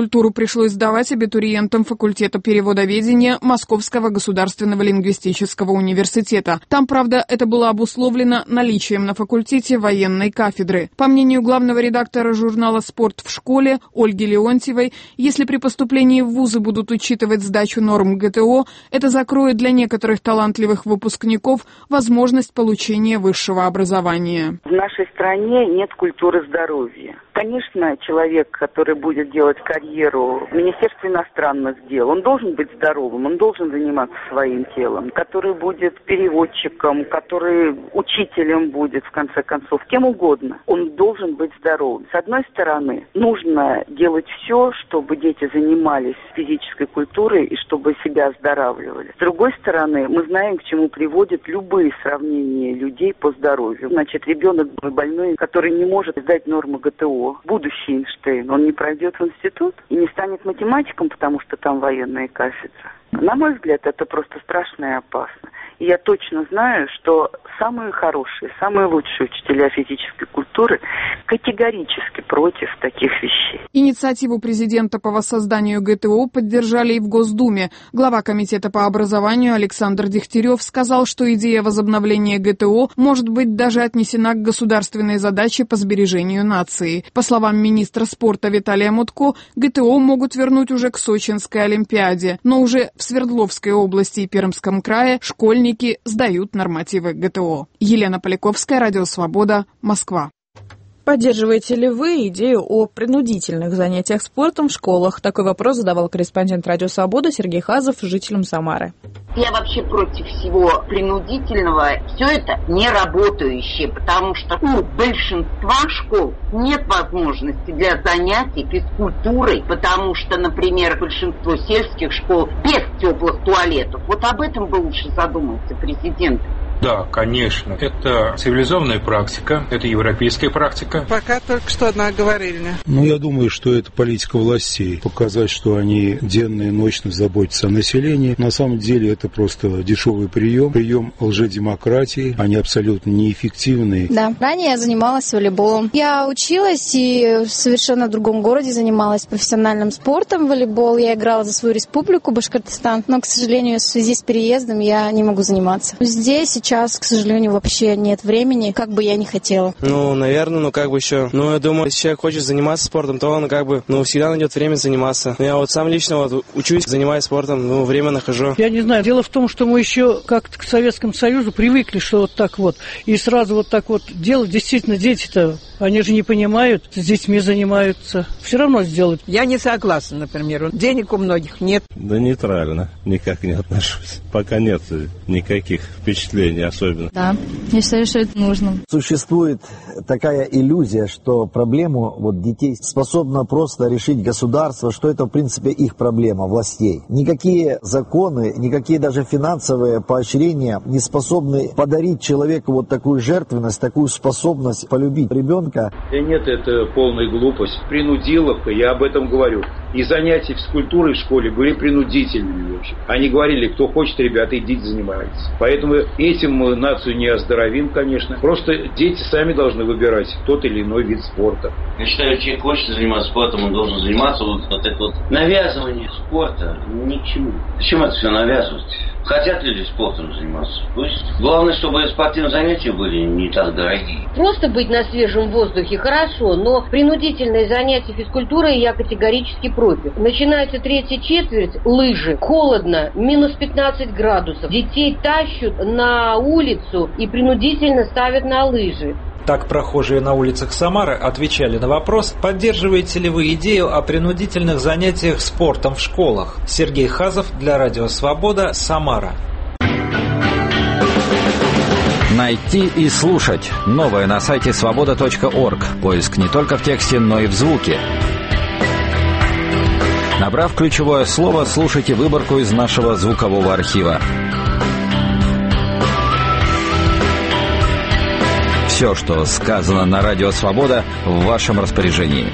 физкультуру пришлось сдавать абитуриентам факультета переводоведения Московского государственного лингвистического университета. Там, правда, это было обусловлено наличием на факультете военной кафедры. По мнению главного редактора журнала «Спорт в школе» Ольги Леонтьевой, если при поступлении в вузы будут учитывать сдачу норм ГТО, это закроет для некоторых талантливых выпускников возможность получения высшего образования. В нашей стране нет культуры здоровья. Конечно, человек, который будет делать карьеру в Министерстве иностранных дел, он должен быть здоровым, он должен заниматься своим телом, который будет переводчиком, который учителем будет, в конце концов, кем угодно. Он должен быть здоровым. С одной стороны, нужно делать все, чтобы дети занимались физической культурой и чтобы себя оздоравливали. С другой стороны, мы знаем, к чему приводят любые сравнения людей по здоровью. Значит, ребенок больной, который не может сдать нормы ГТО, будущий Эйнштейн, он не пройдет в институт и не станет математиком, потому что там военная кафедра. На мой взгляд, это просто страшно и опасно. И я точно знаю, что самые хорошие, самые лучшие учителя физической культуры категорически против таких вещей. Инициативу президента по воссозданию ГТО поддержали и в Госдуме. Глава комитета по образованию Александр Дегтярев сказал, что идея возобновления ГТО может быть даже отнесена к государственной задаче по сбережению нации. По словам министра спорта Виталия Мутко, ГТО могут вернуть уже к Сочинской Олимпиаде, но уже в Свердловской области и Пермском крае школьники сдают нормативы ГТО. Елена Поляковская, Радио Свобода, Москва. Поддерживаете ли вы идею о принудительных занятиях спортом в школах? Такой вопрос задавал корреспондент Радио Свобода Сергей Хазов жителям Самары. Я вообще против всего принудительного. Все это не работающее, потому что у большинства школ нет возможности для занятий физкультурой, потому что, например, большинство сельских школ без теплых туалетов. Вот об этом бы лучше задумался президент. Да, конечно. Это цивилизованная практика, это европейская практика. Пока только что одна говорильня. Я думаю, что это политика властей. Показать, что они денно и ночно заботятся о населении. На самом деле это просто дешевый прием лжедемократии. Они абсолютно неэффективные. Да, ранее я занималась волейболом. Я училась и в совершенно другом городе занималась профессиональным спортом волейбол. Я играла за свою республику Башкортостан, но, к сожалению, в связи с переездом я не могу заниматься. Здесь сейчас, к сожалению, вообще нет времени, как бы я ни хотела. Наверное, еще. Я думаю, если человек хочет заниматься спортом, то он всегда найдет время заниматься. Я сам лично учусь, занимаюсь спортом, время нахожу. Я не знаю. Дело в том, что мы еще как-то к Советскому Союзу привыкли, что вот так вот. И сразу вот так вот делать. Действительно, дети-то, они же не понимают, с детьми занимаются. Все равно сделают. Я не согласна, например. Денег у многих нет. Да нейтрально. Никак не отношусь. Пока нет никаких впечатлений особенно. Да, я считаю, что это нужно. Существует такая иллюзия, что проблему детей способно просто решить государство, что это, в принципе, их проблема, властей. Никакие законы, никакие даже финансовые поощрения не способны подарить человеку такую жертвенность, такую способность полюбить ребенка. Да нет, это полная глупость. Принудиловка, я об этом говорю. И занятия физкультурой в школе были принудительными вообще. Они говорили, кто хочет, ребята, идите занимайтесь. Поэтому этим мы нацию не оздоровим, конечно. Просто дети сами должны выбирать тот или иной вид спорта. Я считаю, человек хочет заниматься спортом, он должен заниматься. Это навязывание спорта ни к чему. Зачем это все навязывать? Хотят люди спортом заниматься? Пусть. Главное, чтобы спортивные занятия были не так дорогие. Просто быть на свежем воздухе хорошо, но принудительные занятия физкультурой я категорически против. Начинается третья четверть, лыжи, холодно, минус 15 градусов. Детей тащат на улицу и принудительно ставят на лыжи. Так прохожие на улицах Самары отвечали на вопрос, поддерживаете ли вы идею о принудительных занятиях спортом в школах. Сергей Хазов для Радио Свобода, Самара. Найти и слушать. Новое на сайте свобода.орг. Поиск не только в тексте, но и в звуке. Набрав ключевое слово, слушайте выборку из нашего звукового архива. Все, что сказано на Радио Свобода, в вашем распоряжении.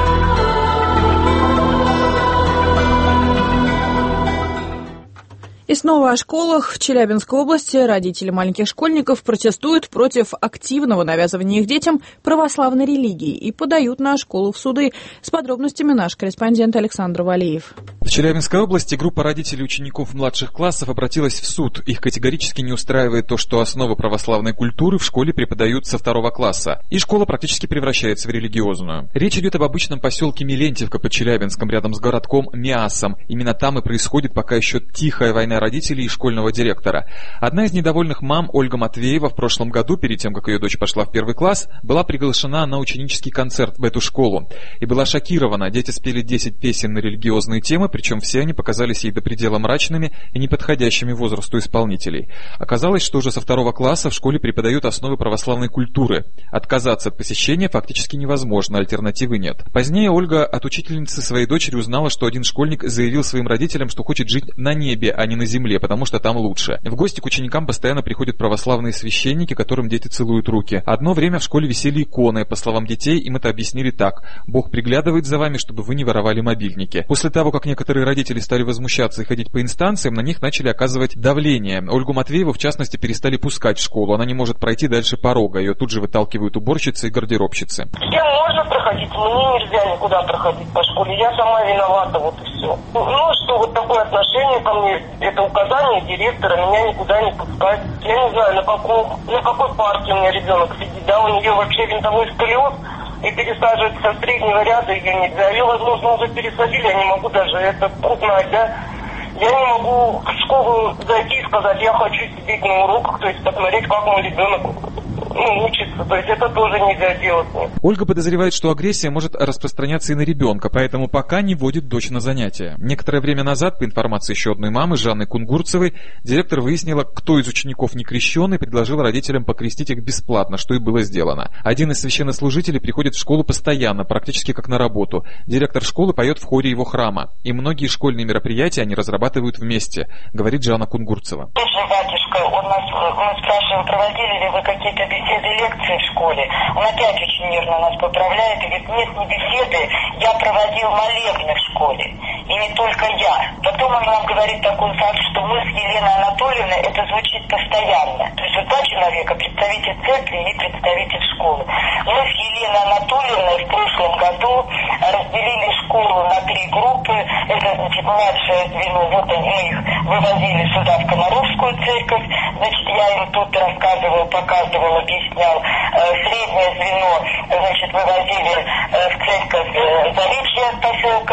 Из снова о школах. В Челябинской области родители маленьких школьников протестуют против активного навязывания их детям православной религии и подают на школу в суды. С подробностями наш корреспондент Александр Валеев. В Челябинской области группа родителей учеников младших классов обратилась в суд. Их категорически не устраивает то, что основы православной культуры в школе преподают со 2 класса, и школа практически превращается в религиозную. Речь идет об обычном поселке Милентьевка под Челябинском, рядом с городком Миассом. Именно там и происходит пока еще тихая война родителей и школьного директора. Одна из недовольных мам, Ольга Матвеева, в прошлом году, перед тем, как ее дочь пошла в 1 класс, была приглашена на ученический концерт в эту школу. И была шокирована. Дети спели 10 песен на религиозные темы, причем все они показались ей до предела мрачными и неподходящими возрасту исполнителей. Оказалось, что уже со 2 класса в школе преподают основы православной культуры. Отказаться от посещения фактически невозможно, альтернативы нет. Позднее Ольга от учительницы своей дочери узнала, что один школьник заявил своим родителям, что хочет жить на небе, а не на земле, потому что там лучше. В гости к ученикам постоянно приходят православные священники, которым дети целуют руки. Одно время в школе висели иконы. По словам детей, им это объяснили так: Бог приглядывает за вами, чтобы вы не воровали мобильники. После того, как некоторые родители стали возмущаться и ходить по инстанциям, на них начали оказывать давление. Ольгу Матвееву, в частности, перестали пускать в школу. Она не может пройти дальше порога. Ее тут же выталкивают уборщицы и гардеробщицы. Всем можно проходить, мне нельзя никуда проходить по школе. Я сама виновата, вот и все. Ну, что вот такое отношение ко мне, это указание директора, меня никуда не пускать. Я не знаю, на какой партии у меня ребенок сидит. Да, у нее вообще винтовой сколиоз, и пересаживать со среднего ряда ее нельзя. Ее, возможно, уже пересадили, я не могу даже это узнать, да. Я не могу в школу зайти и сказать, я хочу сидеть на уроках, то есть посмотреть, как мой ребенок учится. То есть это тоже нельзя делать. Ольга подозревает, что агрессия может распространяться и на ребенка, поэтому пока не водит дочь на занятия. Некоторое время назад, по информации еще одной мамы, Жанны Кунгурцевой, директор выяснила, кто из учеников не крещен, и предложил родителям покрестить их бесплатно, что и было сделано. Один из священнослужителей приходит в школу постоянно, практически как на работу. Директор школы поет в хоре его храма. И многие школьные мероприятия они разрабатывают вместе, говорит Жанна Кунгурцева. Батюшка, мы спрашиваем, проводили ли вы какие-то беседы, лекции в школе. Он опять очень нервно нас поправляет и говорит, нет, не беседы, я проводил молебны в школе. И не только я. Потом он нам говорит такой факт, что мы с Еленой Анатольевной, это звучит постоянно. То есть вот 2 человека, представитель церкви и представитель школы. Мы с Еленой Анатольевной в прошлом году разделили школу на 3 группы. Это, значит, младшее звено, вот они, мы их вывозили сюда, в Комаровскую церковь. Значит, я им тут рассказывал, показывал, объяснял. Среднее звено, значит, вывозили в церковь Заречья поселка.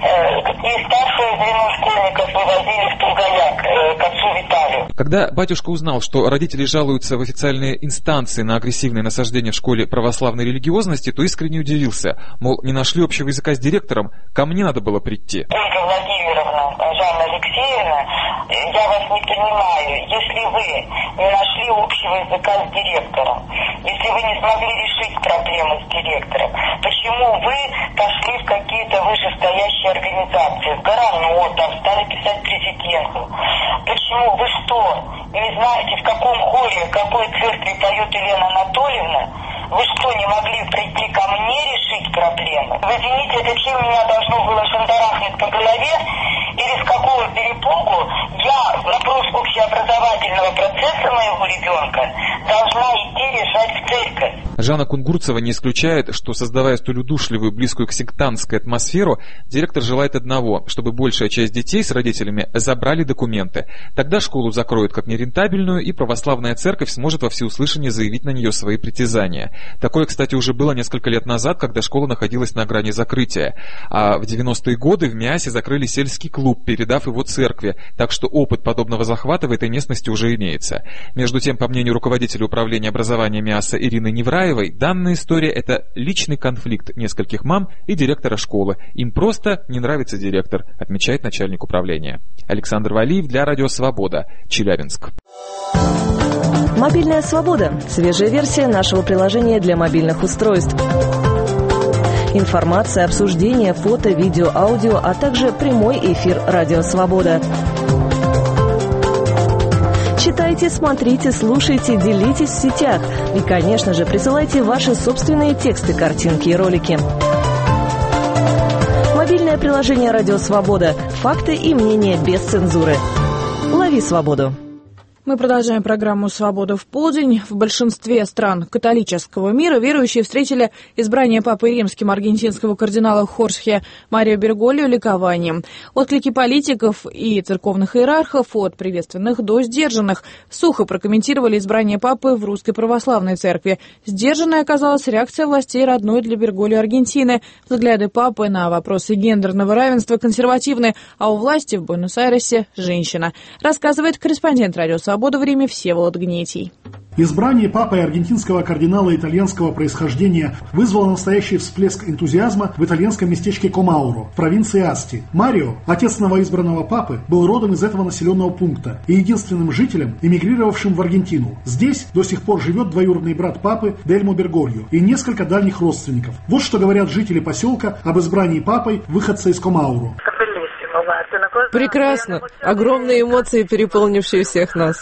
И старшее звено школьников вывозили в Тургаяк к отцу Виталию. Когда батюшка узнал, что родители жалуются в официальные инстанции на агрессивное насаждение в школе православной религиозности, то искренне удивился. Мол, не нашли общего языка с директором, ко мне надо было прийти. Ольга Владимировна, Жанна Алексеевна, я вас не понимаю. Если вы не нашли общего языка с директором, если вы не смогли решить проблемы с директором, почему вы пошли в какие-то вышестоящие организации, в Горано, там стали писать президенту? Почему? Вы что, не знаете, в каком хоре, в какой церкви поет Елена Анатольевна? Вы что, не могли прийти ко мне решить проблемы? Вы извините, это чем меня должно было шандарахнуть по голове? Или с какого перепугу я вопрос общеобразовательного процесса моего ребенка должна идти решать в церковь? Жанна Кунгурцева не исключает, что, создавая столь удушливую, близкую к сектантской атмосферу, директор желает одного, чтобы большая часть детей с родителями забрали документы. Тогда школу закроют как нерентабельную, и православная церковь сможет во всеуслышание заявить на нее свои притязания. Такое, кстати, уже было несколько лет назад, когда школа находилась на грани закрытия. А в 90-е годы в Миассе закрыли сельский клуб, передав его церкви, так что опыт подобного захвата в этой местности уже имеется. Между тем, по мнению руководителя управления образования Миасса Ирины Невраевой, данная история – это личный конфликт нескольких мам и директора школы. Им просто не нравится директор, отмечает начальник управления. Александр Валиев для Радио Свобода, Челябинск. Мобильная свобода – свежая версия нашего приложения для мобильных устройств. Информация, обсуждение, фото, видео, аудио, а также прямой эфир «Радио Свобода». Читайте, смотрите, слушайте, делитесь в сетях. И, конечно же, присылайте ваши собственные тексты, картинки и ролики. Мобильное приложение «Радио Свобода». Факты и мнения без цензуры. Лови Лови свободу. Мы продолжаем программу «Свобода в полдень». В большинстве стран католического мира верующие встретили избрание Папой Римским аргентинского кардинала Хорхе Марио Бергольо ликованием. Отклики политиков и церковных иерархов от приветственных до сдержанных сухо прокомментировали избрание Папы в Русской Православной Церкви. Сдержанной оказалась реакция властей родной для Бергольо Аргентины. Взгляды Папы на вопросы гендерного равенства консервативны, а у власти в Буэнос-Айресе женщина. Рассказывает корреспондент радио «Свобода» в Риме Всеволод Гнетий. Избрание папой аргентинского кардинала итальянского происхождения вызвало настоящий всплеск энтузиазма в итальянском местечке Комауро, в провинции Асти. Марио, отец новоизбранного папы, был родом из этого населенного пункта и единственным жителем, эмигрировавшим в Аргентину. Здесь до сих пор живет двоюродный брат папы Дельмо Бергольо и несколько дальних родственников. Вот что говорят жители поселка об избрании папой выходца из Комауро. Прекрасно. Огромные эмоции, переполнившие всех нас.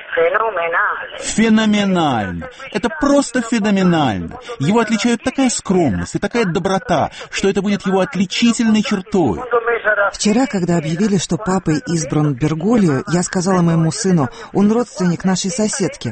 Феноменально. Это просто феноменально. Его отличает такая скромность и такая доброта, что это будет его отличительной чертой. Вчера, когда объявили, что папой избран Бергольо, я сказала моему сыну, он родственник нашей соседки.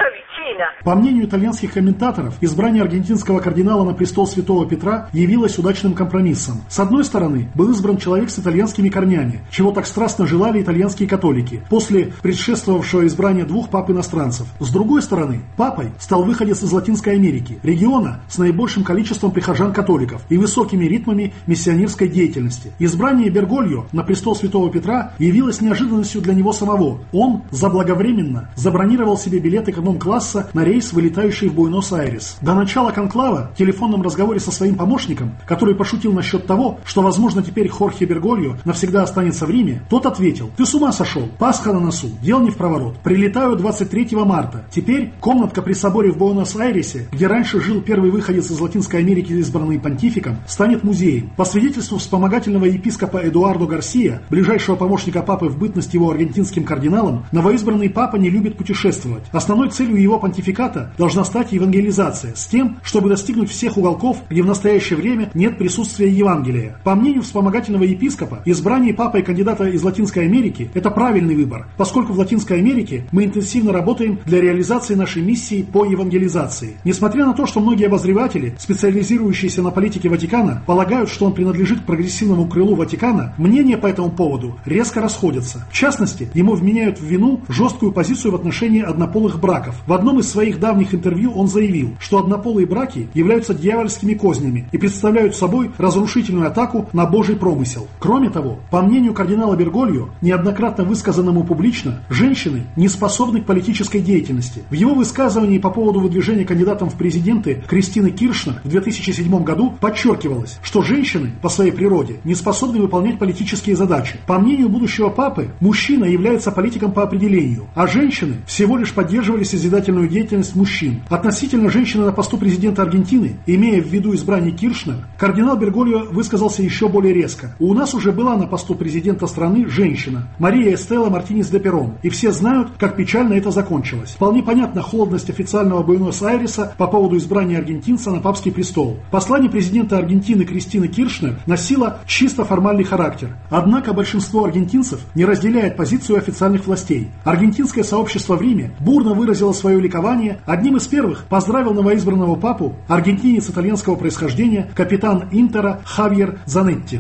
По мнению итальянских комментаторов, избрание аргентинского кардинала на престол Святого Петра явилось удачным компромиссом. С одной стороны, был избран человек с итальянскими корнями, чего так страстно желали итальянские католики, после предшествовавшего избрания двух пап-иностранцев. С другой стороны, папой стал выходец из Латинской Америки, региона с наибольшим количеством прихожан-католиков и высокими ритмами миссионерской деятельности. Избрание Бергольо на престол Святого Петра явилось неожиданностью для него самого. Он заблаговременно забронировал себе билет эконом-класса на рейс, вылетающий в Буэнос-Айрес. До начала конклава в телефонном разговоре со своим помощником, который пошутил насчет того, что, возможно, теперь Хорхе Бергольо навсегда останется в Риме, тот ответил: «Ты с ума сошел? Пасха на носу, дел не в проворот. Прилетаю 23 марта. Теперь комнатка при соборе в Буэнос-Айресе, где раньше жил первый выходец из Латинской Америки, избранный понтификом, станет музеем». По свидетельству вспомогательного епископа Эдуардо Гарсия, ближайшего помощника папы в бытность его аргентинским кардиналом, новоизбранный папа не любит путешествовать. Основной целью его понтификата должна стать евангелизация, с тем, чтобы достигнуть всех уголков, где в настоящее время нет присутствия Евангелия. По мнению вспомогательного епископа, избрание папой кандидата из Латинской Америки – это правильный выбор, поскольку в Латинской Америке мы интенсивно работаем для реализации нашей миссии по евангелизации. Несмотря на то, что многие обозреватели, специализирующиеся на политике Ватикана, полагают, что он принадлежит к прогрессивному крылу Ватикана, мнения по этому поводу резко расходятся. В частности, ему вменяют в вину жесткую позицию в отношении однополых браков. В одном из своих давних интервью он заявил, что однополые браки являются дьявольскими кознями и представляют собой разрушительную атаку на Божий промысел. Кроме того, по мнению кардинала Бергольо, неоднократно высказанному публично, женщины не способны к политической деятельности. В его высказывании по поводу выдвижения кандидатом в президенты Кристины Киршнер в 2007 году подчеркивалось, что женщины по своей природе не способны выполнять политические задачи. По мнению будущего папы, мужчина является политиком по определению, а женщины всего лишь поддерживали созидательную деятельность мужчин. Относительно женщины на посту президента Аргентины, имея в виду избрание Киршнер, кардинал Бергольо высказался еще более резко. У нас уже была на посту президента страны женщина, Мария Эстела Мартинес де Перрон, и все знают, как печально это закончилось. Вполне понятна холодность официального Буэнос-Айреса по поводу избрания аргентинца на папский престол. Послание президента Аргентины Кристины Киршнер носило чисто формальный характер. Однако большинство аргентинцев не разделяет позицию официальных властей. Аргентинское сообщество в Риме бурно выразило свое ликование. Одним из первых поздравил новоизбранного папу аргентинец итальянского происхождения, капитан Интера Хавьер Занетти.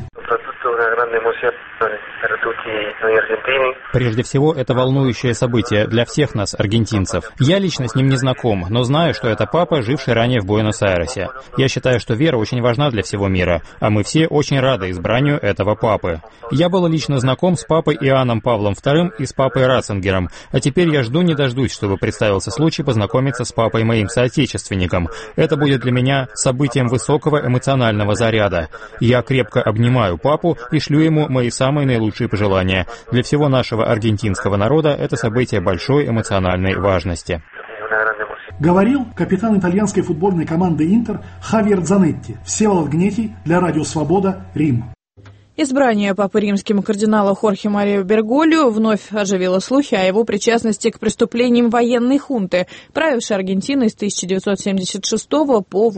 Прежде всего, это волнующее событие для всех нас, аргентинцев. Я лично с ним не знаком, но знаю, что это папа, живший ранее в Буэнос-Айресе. Я считаю, что вера очень важна для всего мира, а мы все очень рады избранию этого папы. Я был лично знаком с папой Иоанном Павлом II и с папой Ратцингером, а теперь я жду не дождусь, чтобы представился случай познакомиться с папой моим соотечественником. Это будет для меня событием высокого эмоционального заряда. Я крепко обнимаю папу и шлю ему мои самые наилучшие пожелания. Для всего нашего аргентинского народа это событие большой эмоциональной важности. Говорил капитан итальянской футбольной команды «Интер» Хавьер Занетти. Всеволод Гнетий для Радио Свобода, Рим. Избрание Папы Римским кардинала Хорхе Марио Бергольо вновь оживило слухи о его причастности к преступлениям военной хунты, правившей Аргентиной с 1976 по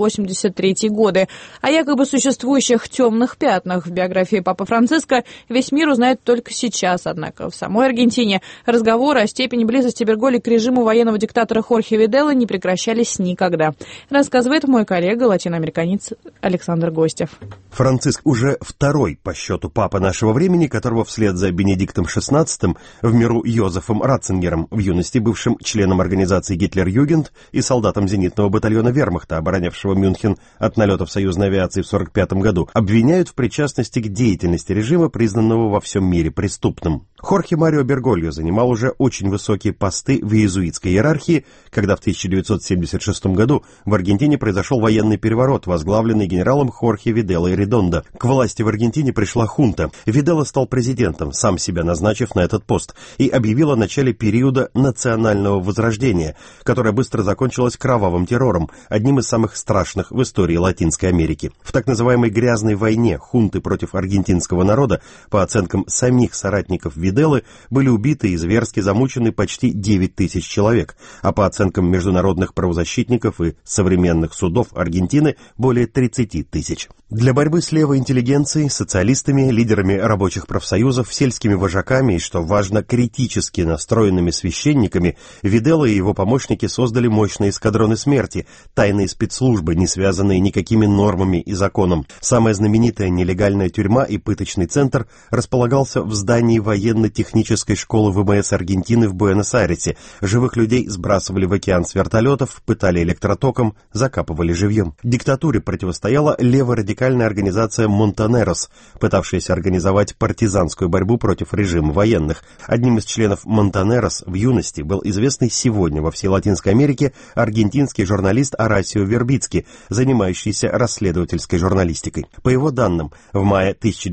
1983 годы. О якобы существующих темных пятнах в биографии Папы Франциска весь мир узнает только сейчас. Однако в самой Аргентине разговоры о степени близости Бергольо к режиму военного диктатора Хорхе Видала не прекращались никогда. Рассказывает мой коллега, латиноамериканец Александр Гостев. Франциск уже второй по счету папа нашего времени, которого вслед за Бенедиктом XVI, в миру Йозефом Ратцингером, в юности бывшим членом организации Гитлер-Югенд и солдатом зенитного батальона вермахта, оборонявшего Мюнхен от налетов союзной авиации в 1945 году, обвиняют в причастности к деятельности режима, признанного во всем мире преступным. Хорхе Марио Бергольо занимал уже очень высокие посты в иезуитской иерархии, когда в 1976 году в Аргентине произошел военный переворот, возглавленный генералом Хорхе Виделой Редондо. К власти в Аргентине пришла хунта. Видела стал президентом, сам себя назначив на этот пост, и объявил о начале периода национального возрождения, которое быстро закончилось кровавым террором, одним из самых страшных в истории Латинской Америки. В так называемой «грязной войне» хунты против аргентинского народа, по оценкам самих соратников Виделы, были убиты и зверски замучены почти 9 тысяч человек, а по оценкам международных правозащитников и современных судов Аргентины более 30 тысяч. Для борьбы с левой интеллигенцией, социалистами, лидерами рабочих профсоюзов, сельскими вожаками и, что важно, критически настроенными священниками, Видела и его помощники создали мощные эскадроны смерти, тайные спецслужбы, не связанные никакими нормами и законом. Самая знаменитая нелегальная тюрьма и пыточный центр располагался в здании военно-технической школы ВМС Аргентины в Буэнос-Айресе. Живых людей сбрасывали в океан с вертолетов, пытали электротоком, закапывали живьем. Диктатуре противостояла леворадикальная организация «Монтанерос», пытавшаяся организовать партизанскую борьбу против режима военных. Одним из членов «Монтанерос» в юности был известный сегодня во всей Латинской Америке аргентинский журналист Орасио Вербицки, занимающийся расследовательской журналистикой. По его данным, в мае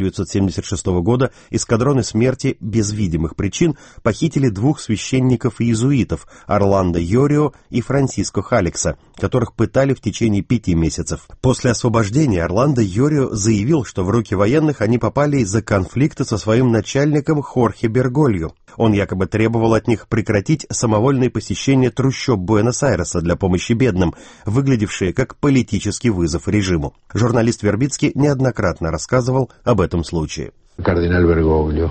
1976 года эскадроны смерти без видимых причин похитили 2 священников-иезуитов Орландо Йорио и Франсиско Халекса, которых пытали в течение 5 месяцев. После освобождения Орландо Йорио заявил, что в руки военных они попали из-за конфликта со своим начальником Хорхе Бергольо. Он якобы требовал от них прекратить самовольные посещения трущоб Буэнос-Айреса для помощи бедным, выглядевшие как политический вызов режиму. Журналист Вербицки неоднократно рассказывал об этом случае. Кардинал Бергольо,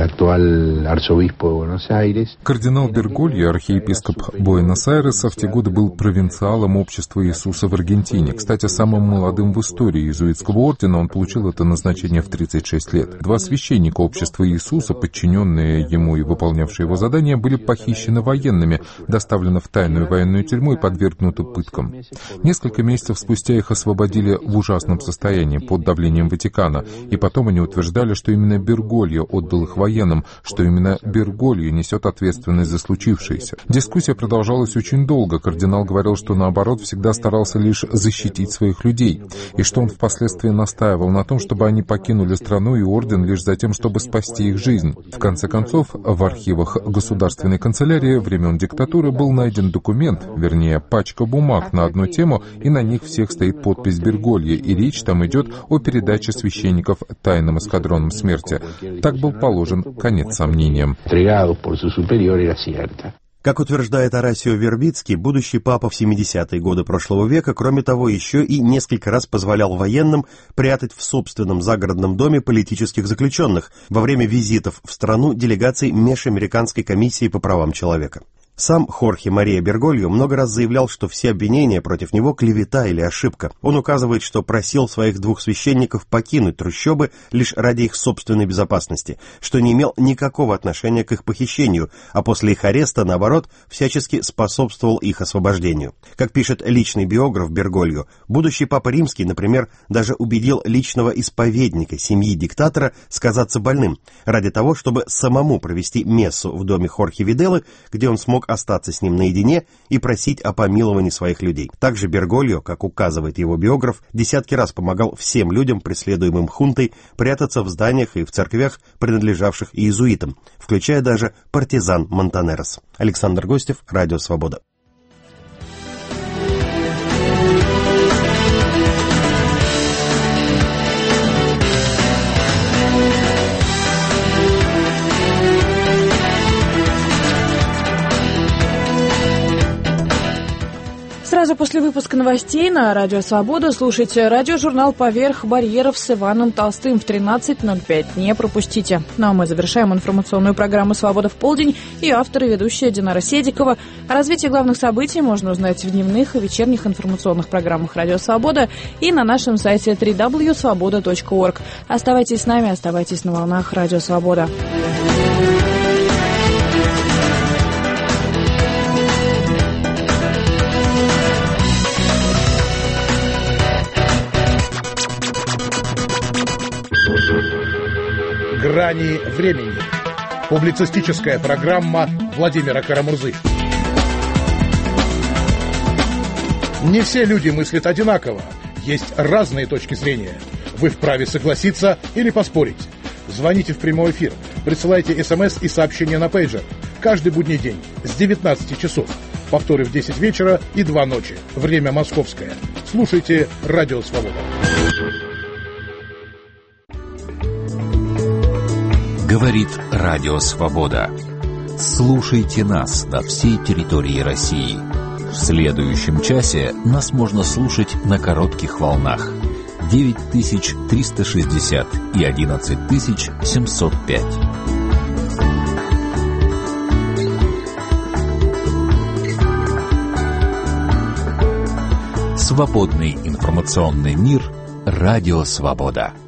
Кардинал Бергольо, архиепископ Буэнос-Айреса, в те годы был провинциалом Общества Иисуса в Аргентине. Кстати, самым молодым в истории иезуитского ордена, он получил это назначение в 36 лет. 2 священника Общества Иисуса, подчиненные ему и выполнявшие его задания, были похищены военными, доставлены в тайную военную тюрьму и подвергнуты пыткам. Несколько месяцев спустя их освободили в ужасном состоянии, под давлением Ватикана, и потом они утверждали, что именно Бергольо отдал их военным, что именно Бергольо несет ответственность за случившееся. Дискуссия продолжалась очень долго. Кардинал говорил, что наоборот всегда старался лишь защитить своих людей, и что он впоследствии настаивал на том, чтобы они покинули страну и орден лишь за тем, чтобы спасти их жизнь. В конце концов, в архивах государственной канцелярии времен диктатуры был найден документ, вернее, пачка бумаг на одну тему, и на них всех стоит подпись Бергольо, и речь там идет о передаче священников тайным эскадронам смерти. Так был положен конец сомнениям. Как утверждает Орасио Вербицки, будущий папа в 70-е годы прошлого века, кроме того, еще и несколько раз позволял военным прятать в собственном загородном доме политических заключенных во время визитов в страну делегаций Межамериканской комиссии по правам человека. Сам Хорхе Марио Бергольо много раз заявлял, что все обвинения против него клевета или ошибка. Он указывает, что просил своих 2 священников покинуть трущобы лишь ради их собственной безопасности, что не имел никакого отношения к их похищению, а после их ареста, наоборот, всячески способствовал их освобождению. Как пишет личный биограф Бергольо, будущий папа Римский, например, даже убедил личного исповедника семьи диктатора сказаться больным, ради того, чтобы самому провести мессу в доме Хорхе Виделы, где он смог остаться с ним наедине и просить о помиловании своих людей. Также Бергольо, как указывает его биограф, десятки раз помогал всем людям, преследуемым хунтой, прятаться в зданиях и в церквях, принадлежавших иезуитам, включая даже партизан Монтанерос. Александр Гостев, Радио Свобода. Сразу после выпуска новостей на Радио Свобода слушайте радиожурнал «Поверх барьеров» с Иваном Толстым в 13:05. Не пропустите. Ну а мы завершаем информационную программу «Свобода в полдень». И автор и ведущая Динара Седикова. О развитии главных событий можно узнать в дневных и вечерних информационных программах «Радио Свобода» и на нашем сайте www.svoboda.org. Оставайтесь с нами, оставайтесь на волнах «Радио Свобода». «Грани времени». Публицистическая программа Владимира Карамурзы. Не все люди мыслят одинаково. Есть разные точки зрения. Вы вправе согласиться или поспорить. Звоните в прямой эфир. Присылайте СМС и сообщения на пейджер. Каждый будний день с 19 часов. Повторы в 10 вечера и 2 ночи. Время московское. Слушайте «Радио Свобода». Говорит Радио Свобода. Слушайте нас на всей территории России. В следующем часе нас можно слушать на коротких волнах 9360 и 11705. Свободный информационный мир. Радио Свобода.